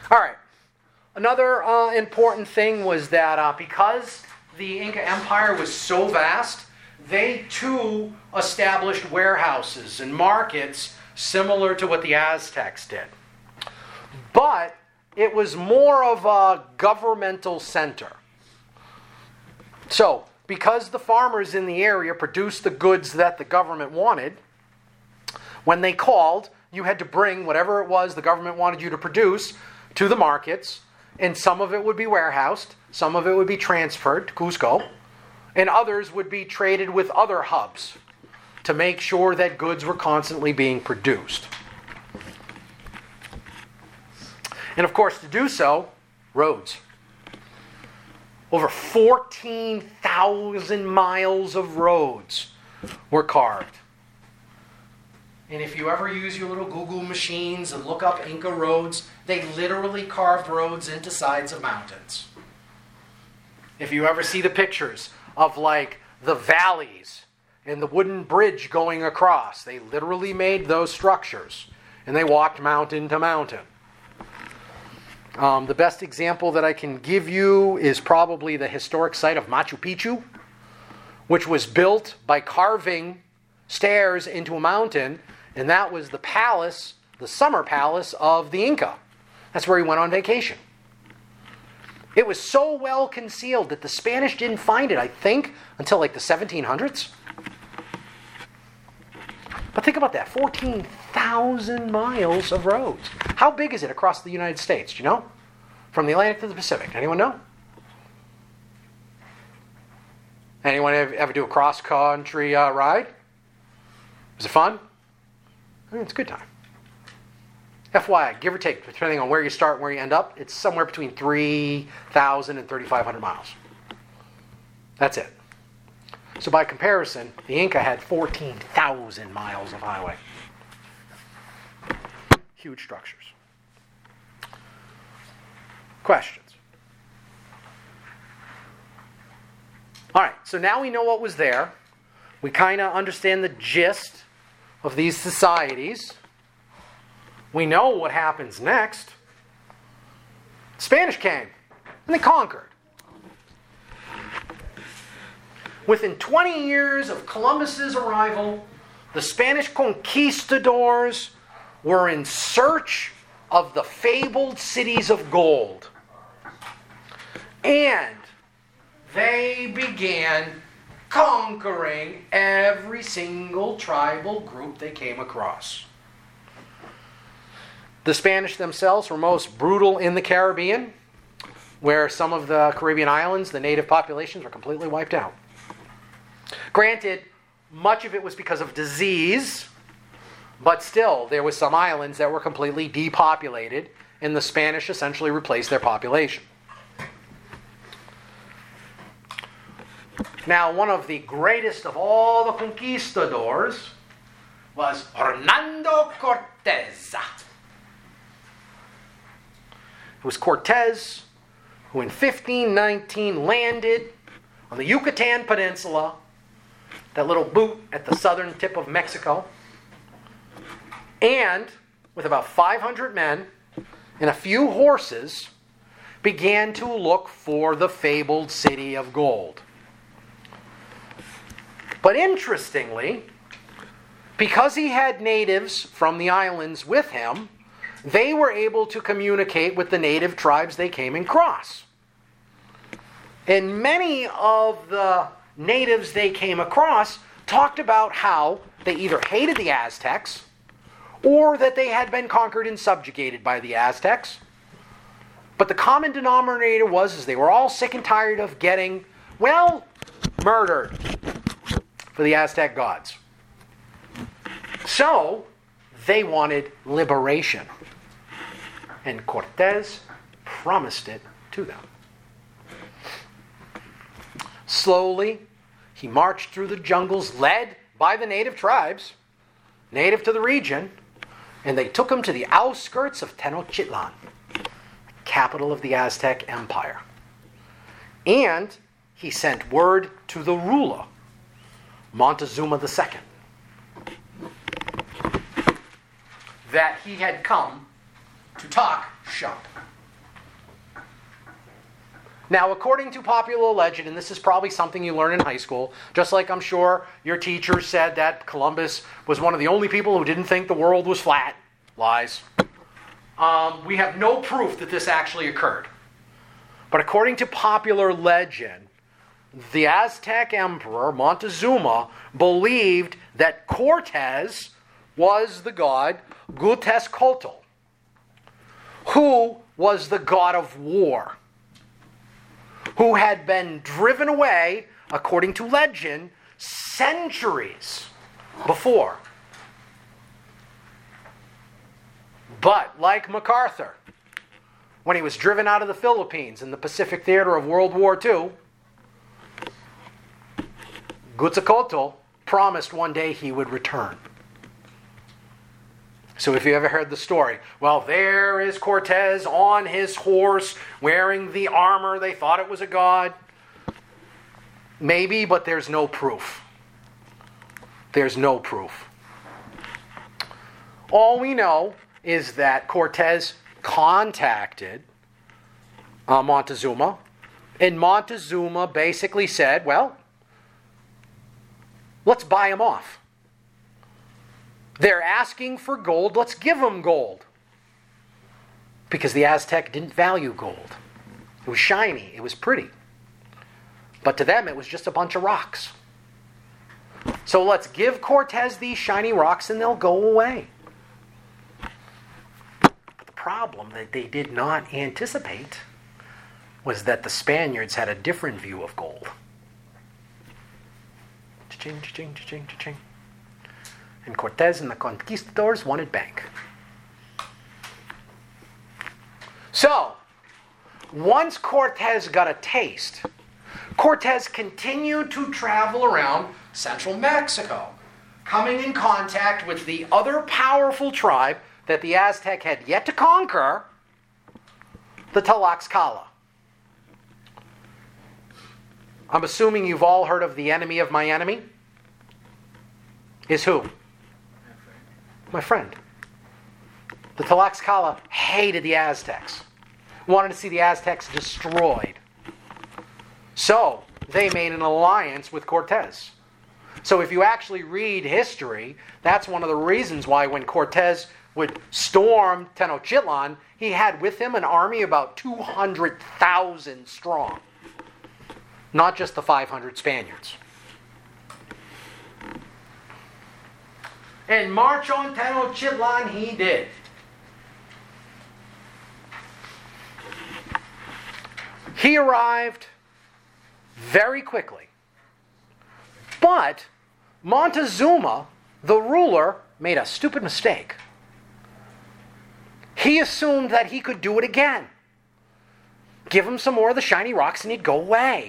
All right. Another uh, important thing was that uh, because the Inca Empire was so vast, they too established warehouses and markets similar to what the Aztecs did. But it was more of a governmental center. So, because the farmers in the area produced the goods that the government wanted, when they called, you had to bring whatever it was the government wanted you to produce to the markets, and some of it would be warehoused, some of it would be transferred to Cusco, and others would be traded with other hubs to make sure that goods were constantly being produced. And of course, to do so, roads. Over fourteen thousand miles of roads were carved. And if you ever use your little Google machines and look up Inca roads, they literally carved roads into sides of mountains. If you ever see the pictures of like the valleys and the wooden bridge going across, they literally made those structures and they walked mountain to mountain. Um, the best example that I can give you is probably the historic site of Machu Picchu, which was built by carving stairs into a mountain, and that was the palace, the summer palace of the Inca. That's where he went on vacation. It was so well concealed that the Spanish didn't find it, I think, until like the seventeen hundreds. But think about that, fourteen thousand miles of roads. How big is it across the United States? Do you know? From the Atlantic to the Pacific. Anyone know? Anyone ever, ever do a cross-country uh, ride? Was it fun? I mean, it's a good time. F Y I, give or take, depending on where you start and where you end up, it's somewhere between three thousand and thirty-five hundred miles. That's it. So by comparison, the Inca had fourteen thousand miles of highway. Huge structures. Questions? All right, so now we know what was there. We kind of understand the gist of these societies. We know what happens next. The Spanish came, and they conquered. Within twenty years of Columbus's arrival, the Spanish conquistadors were in search of the fabled cities of gold. And they began conquering every single tribal group they came across. The Spanish themselves were most brutal in the Caribbean, where some of the Caribbean islands, the native populations, were completely wiped out. Granted, much of it was because of disease, but still, there were some islands that were completely depopulated, and the Spanish essentially replaced their population. Now, one of the greatest of all the conquistadors was Hernando Cortés. It was Cortés who in fifteen nineteen landed on the Yucatan Peninsula, that little boot at the southern tip of Mexico, and with about five hundred men and a few horses began to look for the fabled city of gold. But interestingly, because he had natives from the islands with him, they were able to communicate with the native tribes they came across. And many of the natives they came across talked about how they either hated the Aztecs or that they had been conquered and subjugated by the Aztecs. But the common denominator was is they were all sick and tired of getting, well, murdered for the Aztec gods. So, they wanted liberation. And Cortés promised it to them. Slowly, he marched through the jungles led by the native tribes, native to the region, and they took him to the outskirts of Tenochtitlan, capital of the Aztec Empire. And he sent word to the ruler, Montezuma the Second, that he had come to talk shop. Now, according to popular legend, and this is probably something you learn in high school, just like I'm sure your teacher said that Columbus was one of the only people who didn't think the world was flat. Lies. Um, we have no proof that this actually occurred. But according to popular legend, the Aztec emperor, Montezuma, believed that Cortez was the god Quetzalcoatl, who was the god of war, who had been driven away, according to legend, centuries before. But, like MacArthur, when he was driven out of the Philippines in the Pacific theater of World War Two, Quetzalcoatl promised one day he would return. So if you ever heard the story, well, there is Cortez on his horse, wearing the armor. They thought it was a god. Maybe, but there's no proof. There's no proof. All we know is that Cortez contacted uh, Montezuma, and Montezuma basically said, well, let's buy him off. They're asking for gold, let's give them gold. Because the Aztec didn't value gold. It was shiny, it was pretty. But to them, it was just a bunch of rocks. So let's give Cortez these shiny rocks and they'll go away. But the problem that they did not anticipate was that the Spaniards had a different view of gold. Cha-ching, cha-ching, cha-ching, cha-ching. And Cortez and the conquistadors wanted bank. So, once Cortez got a taste, Cortez continued to travel around central Mexico, coming in contact with the other powerful tribe that the Aztec had yet to conquer, the Tlaxcala. I'm assuming you've all heard of the enemy of my enemy. Is who? My friend. The Tlaxcala hated the Aztecs. Wanted to see the Aztecs destroyed. So, they made an alliance with Cortez. So if you actually read history, that's one of the reasons why when Cortez would storm Tenochtitlan, he had with him an army about two hundred thousand strong. Not just the five hundred Spaniards. And march on Tenochtitlan he did. He arrived very quickly. But Montezuma, the ruler, made a stupid mistake. He assumed that he could do it again. Give him some more of the shiny rocks and he'd go away.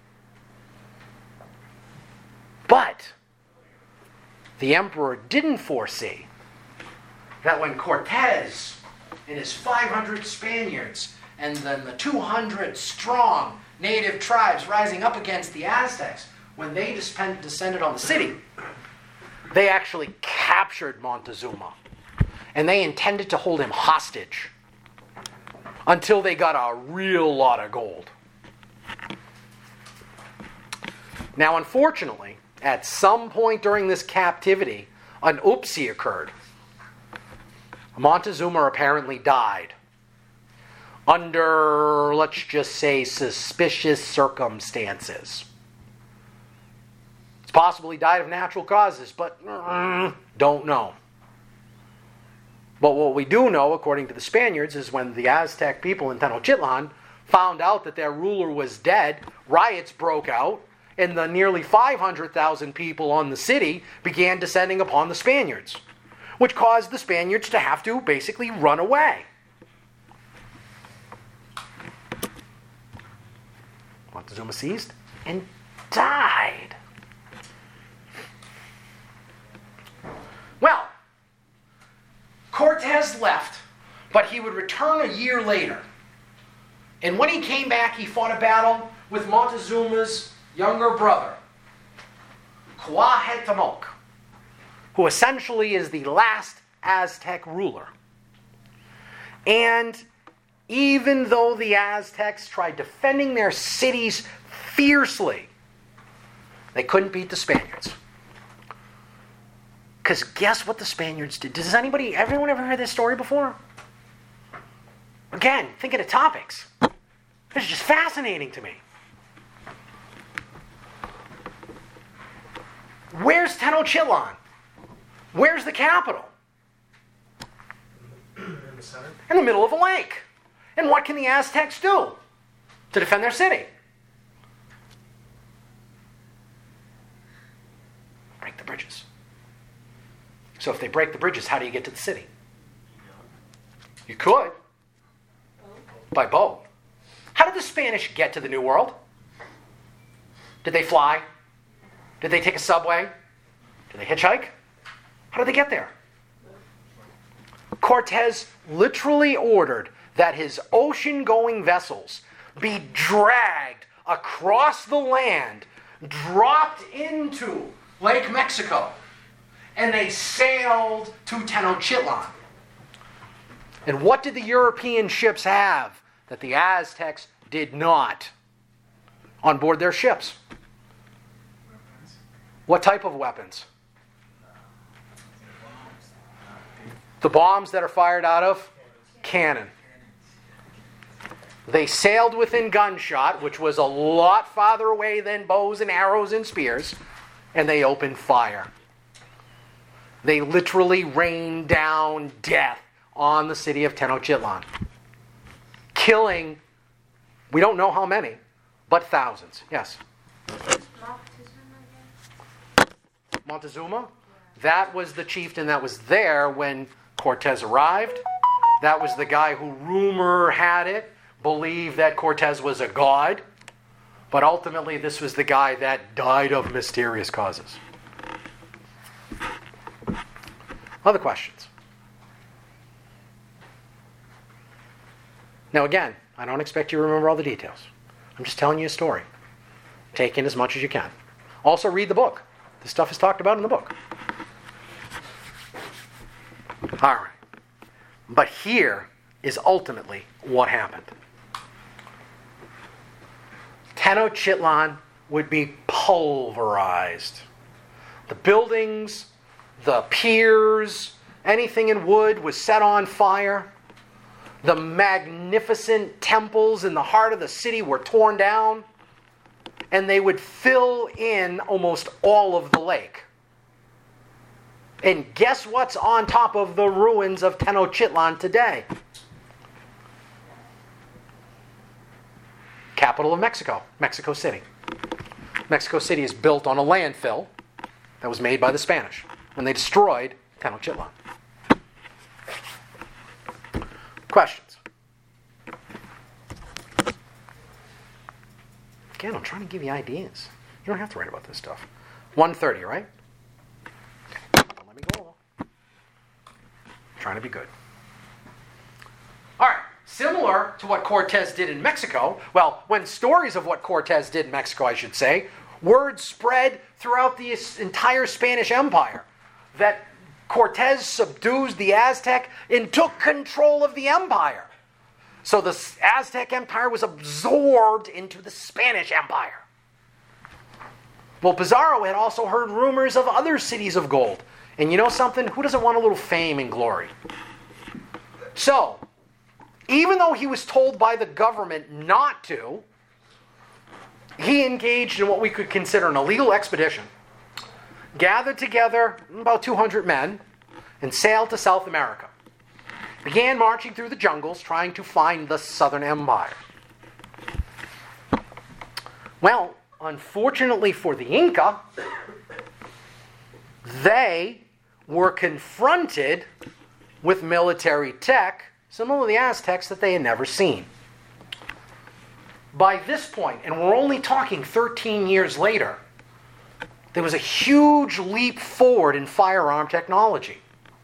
But the emperor didn't foresee that when Cortez and his five hundred Spaniards and then the two hundred strong native tribes rising up against the Aztecs, when they descended on the city, they actually captured Montezuma. And they intended to hold him hostage until they got a real lot of gold. Now, unfortunately, at some point during this captivity, an oopsie occurred. Montezuma apparently died under, let's just say, suspicious circumstances. It's possible he died of natural causes, but mm, don't know. But what we do know, according to the Spaniards, is when the Aztec people in Tenochtitlan found out that their ruler was dead, riots broke out, and the nearly five hundred thousand people on the city began descending upon the Spaniards, which caused the Spaniards to have to basically run away. Montezuma seized and died. Well, Cortez left, but he would return a year later. And when he came back, he fought a battle with Montezuma's younger brother, Cuauhtemoc, who essentially is the last Aztec ruler. And even though the Aztecs tried defending their cities fiercely, they couldn't beat the Spaniards. Because guess what the Spaniards did? Does anybody, everyone ever heard this story before? Again, think of the topics. This is just fascinating to me. Where's Tenochtitlan? Where's the capital? In the center. In the middle of a lake. And what can the Aztecs do to defend their city? Break the bridges. So if they break the bridges, how do you get to the city? You could. By boat. How did the Spanish get to the New World? Did they fly? Did they take a subway? Did they hitchhike? How did they get there? Cortez literally ordered that his ocean-going vessels be dragged across the land, dropped into Lake Mexico, and they sailed to Tenochtitlan. And what did the European ships have that the Aztecs did not on board their ships? What type of weapons? The bombs that are fired out of cannon. They sailed within gunshot, which was a lot farther away than bows and arrows and spears, and they opened fire. They literally rained down death on the city of Tenochtitlan, killing, we don't know how many, but thousands. Yes? Montezuma? That was the chieftain that was there when Cortez arrived. That was the guy who, rumor had it, believed that Cortez was a god. But ultimately, this was the guy that died of mysterious causes. Other questions? Now again, I don't expect you to remember all the details. I'm just telling you a story. Take in as much as you can. Also read the book. This stuff is talked about in the book. All right. But here is ultimately what happened. Tenochtitlan would be pulverized. The buildings, the piers, anything in wood was set on fire. The magnificent temples in the heart of the city were torn down. And they would fill in almost all of the lake. And guess what's on top of the ruins of Tenochtitlan today? Capital of Mexico, Mexico City. Mexico City is built on a landfill that was made by the Spanish when they destroyed Tenochtitlan. Questions? Again, I'm trying to give you ideas. You don't have to write about this stuff. one thirty, right? Okay, don't let me go over. Trying to be good. All right. Similar to what Cortez did in Mexico, well, when stories of what Cortez did in Mexico, I should say, word spread throughout the entire Spanish Empire that Cortez subdues the Aztec and took control of the empire. So the Aztec Empire was absorbed into the Spanish Empire. Well, Pizarro had also heard rumors of other cities of gold. And you know something? Who doesn't want a little fame and glory? So, even though he was told by the government not to, he engaged in what we could consider an illegal expedition, gathered together about two hundred men, and sailed to South America. Began marching through the jungles trying to find the Southern Empire. Well, unfortunately for the Inca, they were confronted with military tech similar to the Aztecs that they had never seen. By this point, and we're only talking thirteen years later, there was a huge leap forward in firearm technology.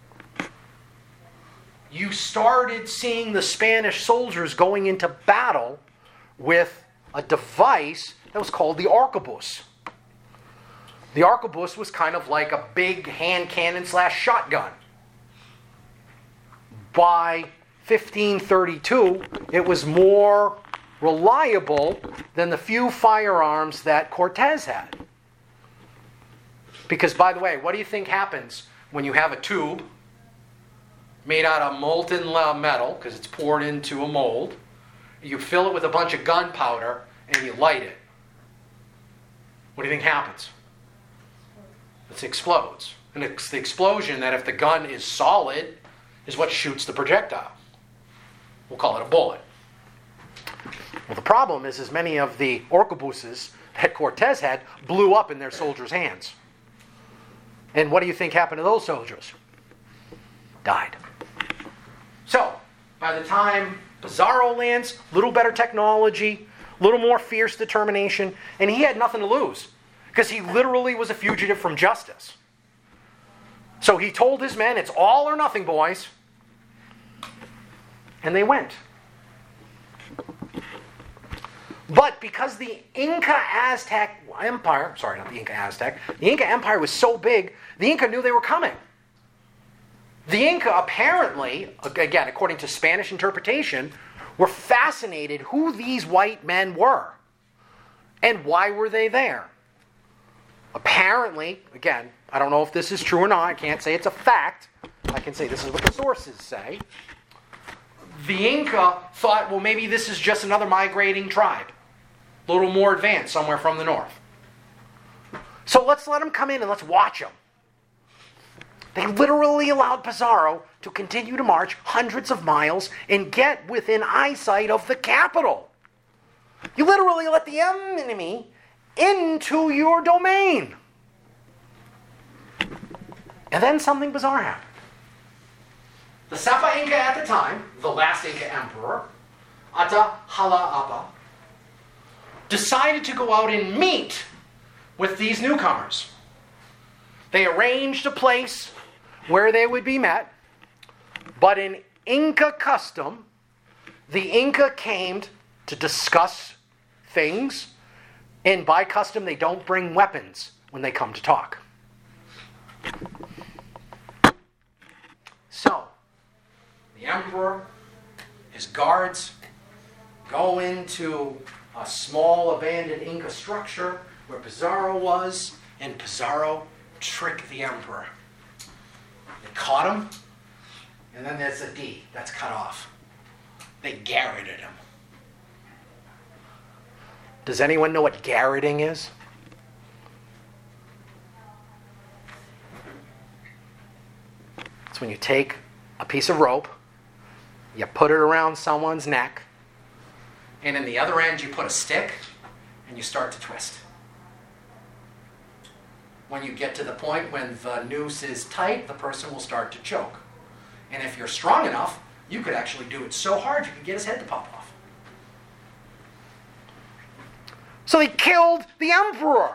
You started seeing the Spanish soldiers going into battle with a device that was called the arquebus. The arquebus was kind of like a big hand cannon slash shotgun. By fifteen thirty-two, it was more reliable than the few firearms that Cortez had. Because, by the way, what do you think happens when you have a tube made out of molten metal, because it's poured into a mold, you fill it with a bunch of gunpowder, and you light it? What do you think happens? It explodes. And it's the explosion that, if the gun is solid, is what shoots the projectile. We'll call it a bullet. Well, the problem is, is many of the arquebuses that Cortez had blew up in their soldiers' hands. And what do you think happened to those soldiers? Died. So, by the time Pizarro lands, little better technology, little more fierce determination, and he had nothing to lose, because he literally was a fugitive from justice. So he told his men, it's all or nothing, boys. And they went. But because the Inca-Aztec Empire, sorry, not the Inca-Aztec, the Inca Empire was so big, the Inca knew they were coming. The Inca apparently, again, according to Spanish interpretation, were fascinated who these white men were. And why were they there? Apparently, again, I don't know if this is true or not. I can't say it's a fact. I can say this is what the sources say. The Inca thought, well, maybe this is just another migrating tribe. A little more advanced, somewhere from the north. So let's let them come in and let's watch them. They literally allowed Pizarro to continue to march hundreds of miles and get within eyesight of the capital. You literally let the enemy into your domain. And then something bizarre happened. The Sapa Inca at the time, the last Inca emperor, Atahualpa, decided to go out and meet with these newcomers. They arranged a place where they would be met, but in Inca custom, the Inca came to discuss things, and by custom, they don't bring weapons when they come to talk. So, the emperor, his guards, go into a small abandoned Inca structure where Pizarro was, and Pizarro tricked the emperor. They caught him, and then there's a D that's cut off. They garroted him. Does anyone know what garroting is? It's when you take a piece of rope, you put it around someone's neck, and in the other end you put a stick, and you start to twist. When you get to the point when the noose is tight, the person will start to choke. And if you're strong enough, you could actually do it so hard you could get his head to pop off. So they killed the emperor.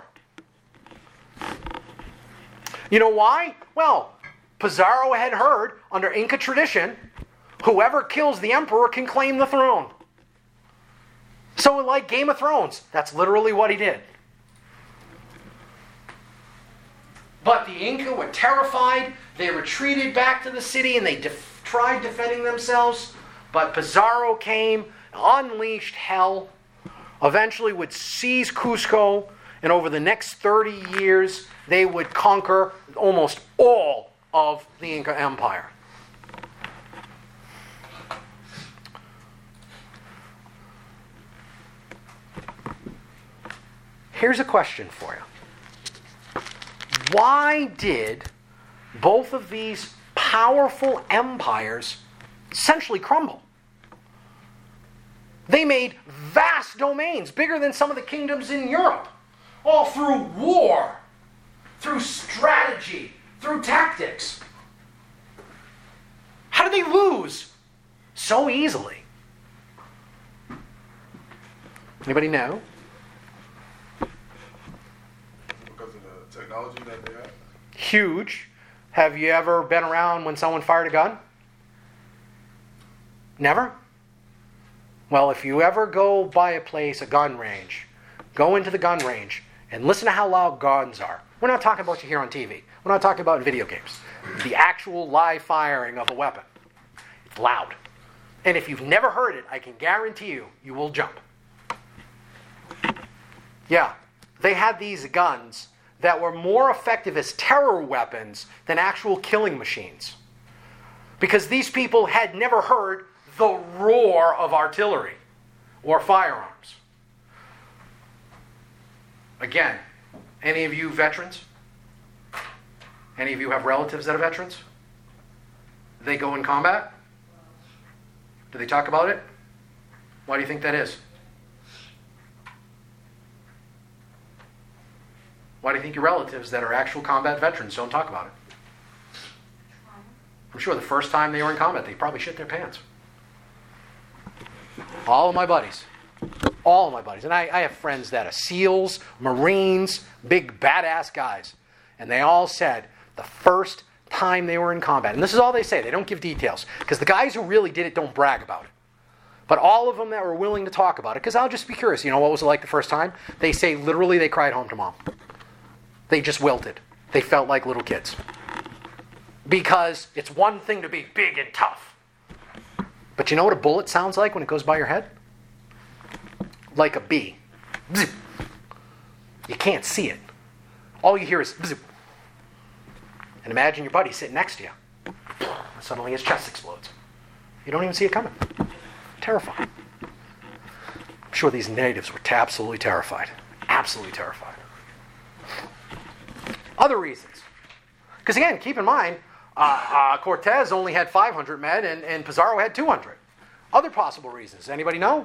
You know why? Well, Pizarro had heard, under Inca tradition, whoever kills the emperor can claim the throne. So like Game of Thrones, that's literally what he did. But the Inca were terrified. They retreated back to the city and they def- tried defending themselves. But Pizarro came, unleashed hell, eventually would seize Cusco, and over the next thirty years, they would conquer almost all of the Inca Empire. Here's a question for you. Why did both of these powerful empires essentially crumble? They made vast domains, bigger than some of the kingdoms in Europe, all through war, through strategy, through tactics. How did they lose so easily? Anybody know? Because of the technology that they had? Huge. Have you ever been around when someone fired a gun? Never? Well, if you ever go by a place, a gun range, go into the gun range and listen to how loud guns are. We're not talking about what you hear on T V. We're not talking about in video games. The actual live firing of a weapon. It's loud. And if you've never heard it, I can guarantee you, you will jump. Yeah, they had these guns that were more effective as terror weapons than actual killing machines. Because these people had never heard the roar of artillery or firearms. Again, any of you veterans? Any of you have relatives that are veterans? They go in combat? Do they talk about it? Why do you think that is? Why do you think your relatives that are actual combat veterans don't talk about it? I'm sure the first time they were in combat, they probably shit their pants. All of my buddies. All of my buddies. And I, I have friends that are SEALs, Marines, big badass guys. And they all said the first time they were in combat, and this is all they say, they don't give details, because the guys who really did it don't brag about it. But all of them that were willing to talk about it, because I'll just be curious, you know, what was it like the first time? They say literally they cried home to mom. They just wilted. They felt like little kids. Because it's one thing to be big and tough. But you know what a bullet sounds like when it goes by your head? Like a bee. Bzz. You can't see it. All you hear is bzz. And imagine your buddy sitting next to you. Suddenly his chest explodes. You don't even see it coming. Terrifying. I'm sure these natives were absolutely terrified. Absolutely terrified. Other reasons. Because again, keep in mind, uh, uh, Cortez only had five hundred men and, and Pizarro had two hundred. Other possible reasons. Anybody know?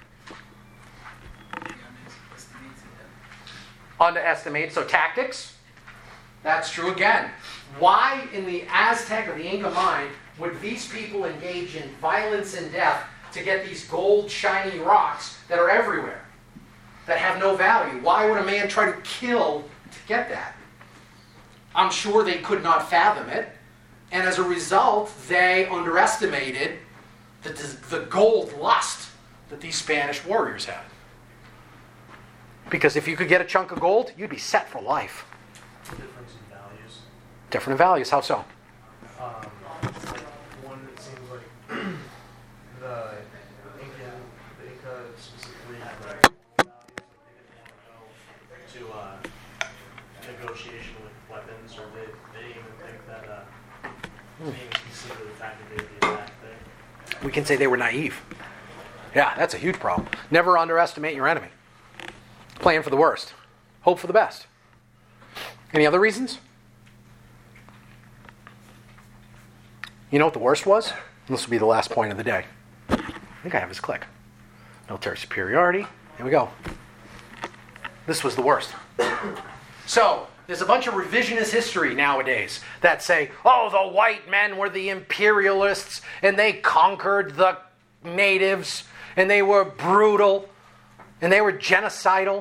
Underestimate. So tactics. That's true again. Why in the Aztec or the Inca mind would these people engage in violence and death to get these gold shiny rocks that are everywhere, that have no value? Why would a man try to kill to get that? I'm sure they could not fathom it. And as a result, they underestimated the, the gold lust that these Spanish warriors had. Because if you could get a chunk of gold, you'd be set for life. Difference in values. Different in values. How so? Um, it's like one that seems like the Inca, the Inca specifically had like values, like they didn't want to go to uh, negotiation with weapons, or they, they even think that uh, being considered the fact that they would be attacked there. We can say they were naive. Yeah, that's a huge problem. Never underestimate your enemy. Plan for the worst. Hope for the best. Any other reasons? You know what the worst was? This will be the last point of the day. I think I have his click. Military superiority. Here we go. This was the worst. So, there's a bunch of revisionist history nowadays that say, oh, the white men were the imperialists and they conquered the natives and they were brutal and they were genocidal.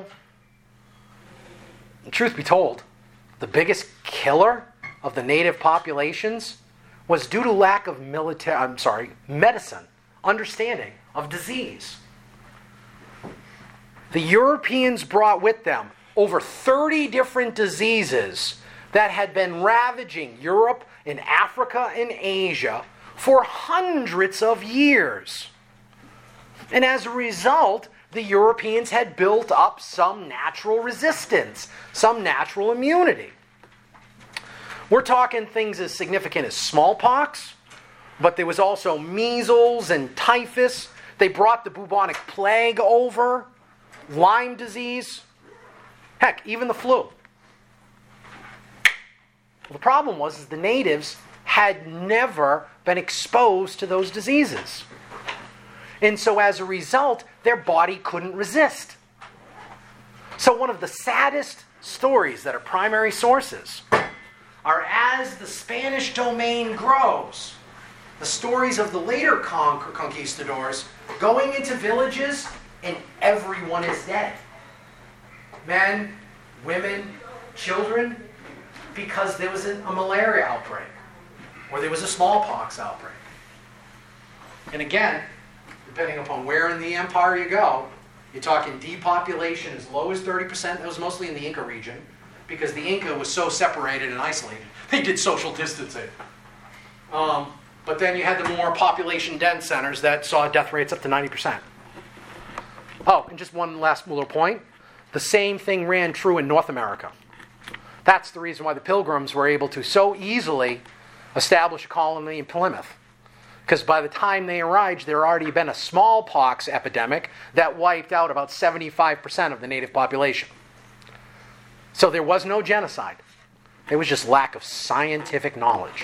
And truth be told, the biggest killer of the native populations was due to lack of military, I'm sorry, medicine, understanding of disease. The Europeans brought with them over thirty different diseases that had been ravaging Europe and Africa and Asia for hundreds of years. And as a result, the Europeans had built up some natural resistance, some natural immunity. We're talking things as significant as smallpox, but there was also measles and typhus. They brought the bubonic plague over, Lyme disease, heck, even the flu. Well, the problem was is the natives had never been exposed to those diseases. And so as a result, their body couldn't resist. So one of the saddest stories that are primary sources are as the Spanish domain grows, the stories of the later con- conquistadors going into villages and everyone is dead. Men, women, children, because there was a, a malaria outbreak or there was a smallpox outbreak. And again, depending upon where in the empire you go, you're talking depopulation as low as thirty percent. That was mostly in the Inca region because the Inca was so separated and isolated. They did social distancing. Um, But then you had the more population-dense centers that saw death rates up to ninety percent. Oh, and just one last little point. The same thing ran true in North America. That's the reason why the Pilgrims were able to so easily establish a colony in Plymouth. Because by the time they arrived, there had already been a smallpox epidemic that wiped out about seventy-five percent of the native population. So there was no genocide. It was just lack of scientific knowledge.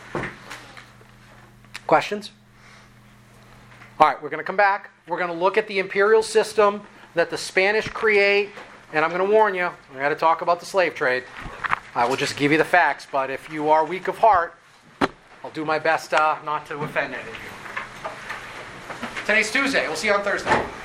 Questions? All right, we're going to come back. We're going to look at the imperial system that the Spanish create. And I'm going to warn you, we got to talk about the slave trade. I will just give you the facts, but if you are weak of heart, I'll do my best uh, not to offend any of you. Today's Tuesday. We'll see you on Thursday.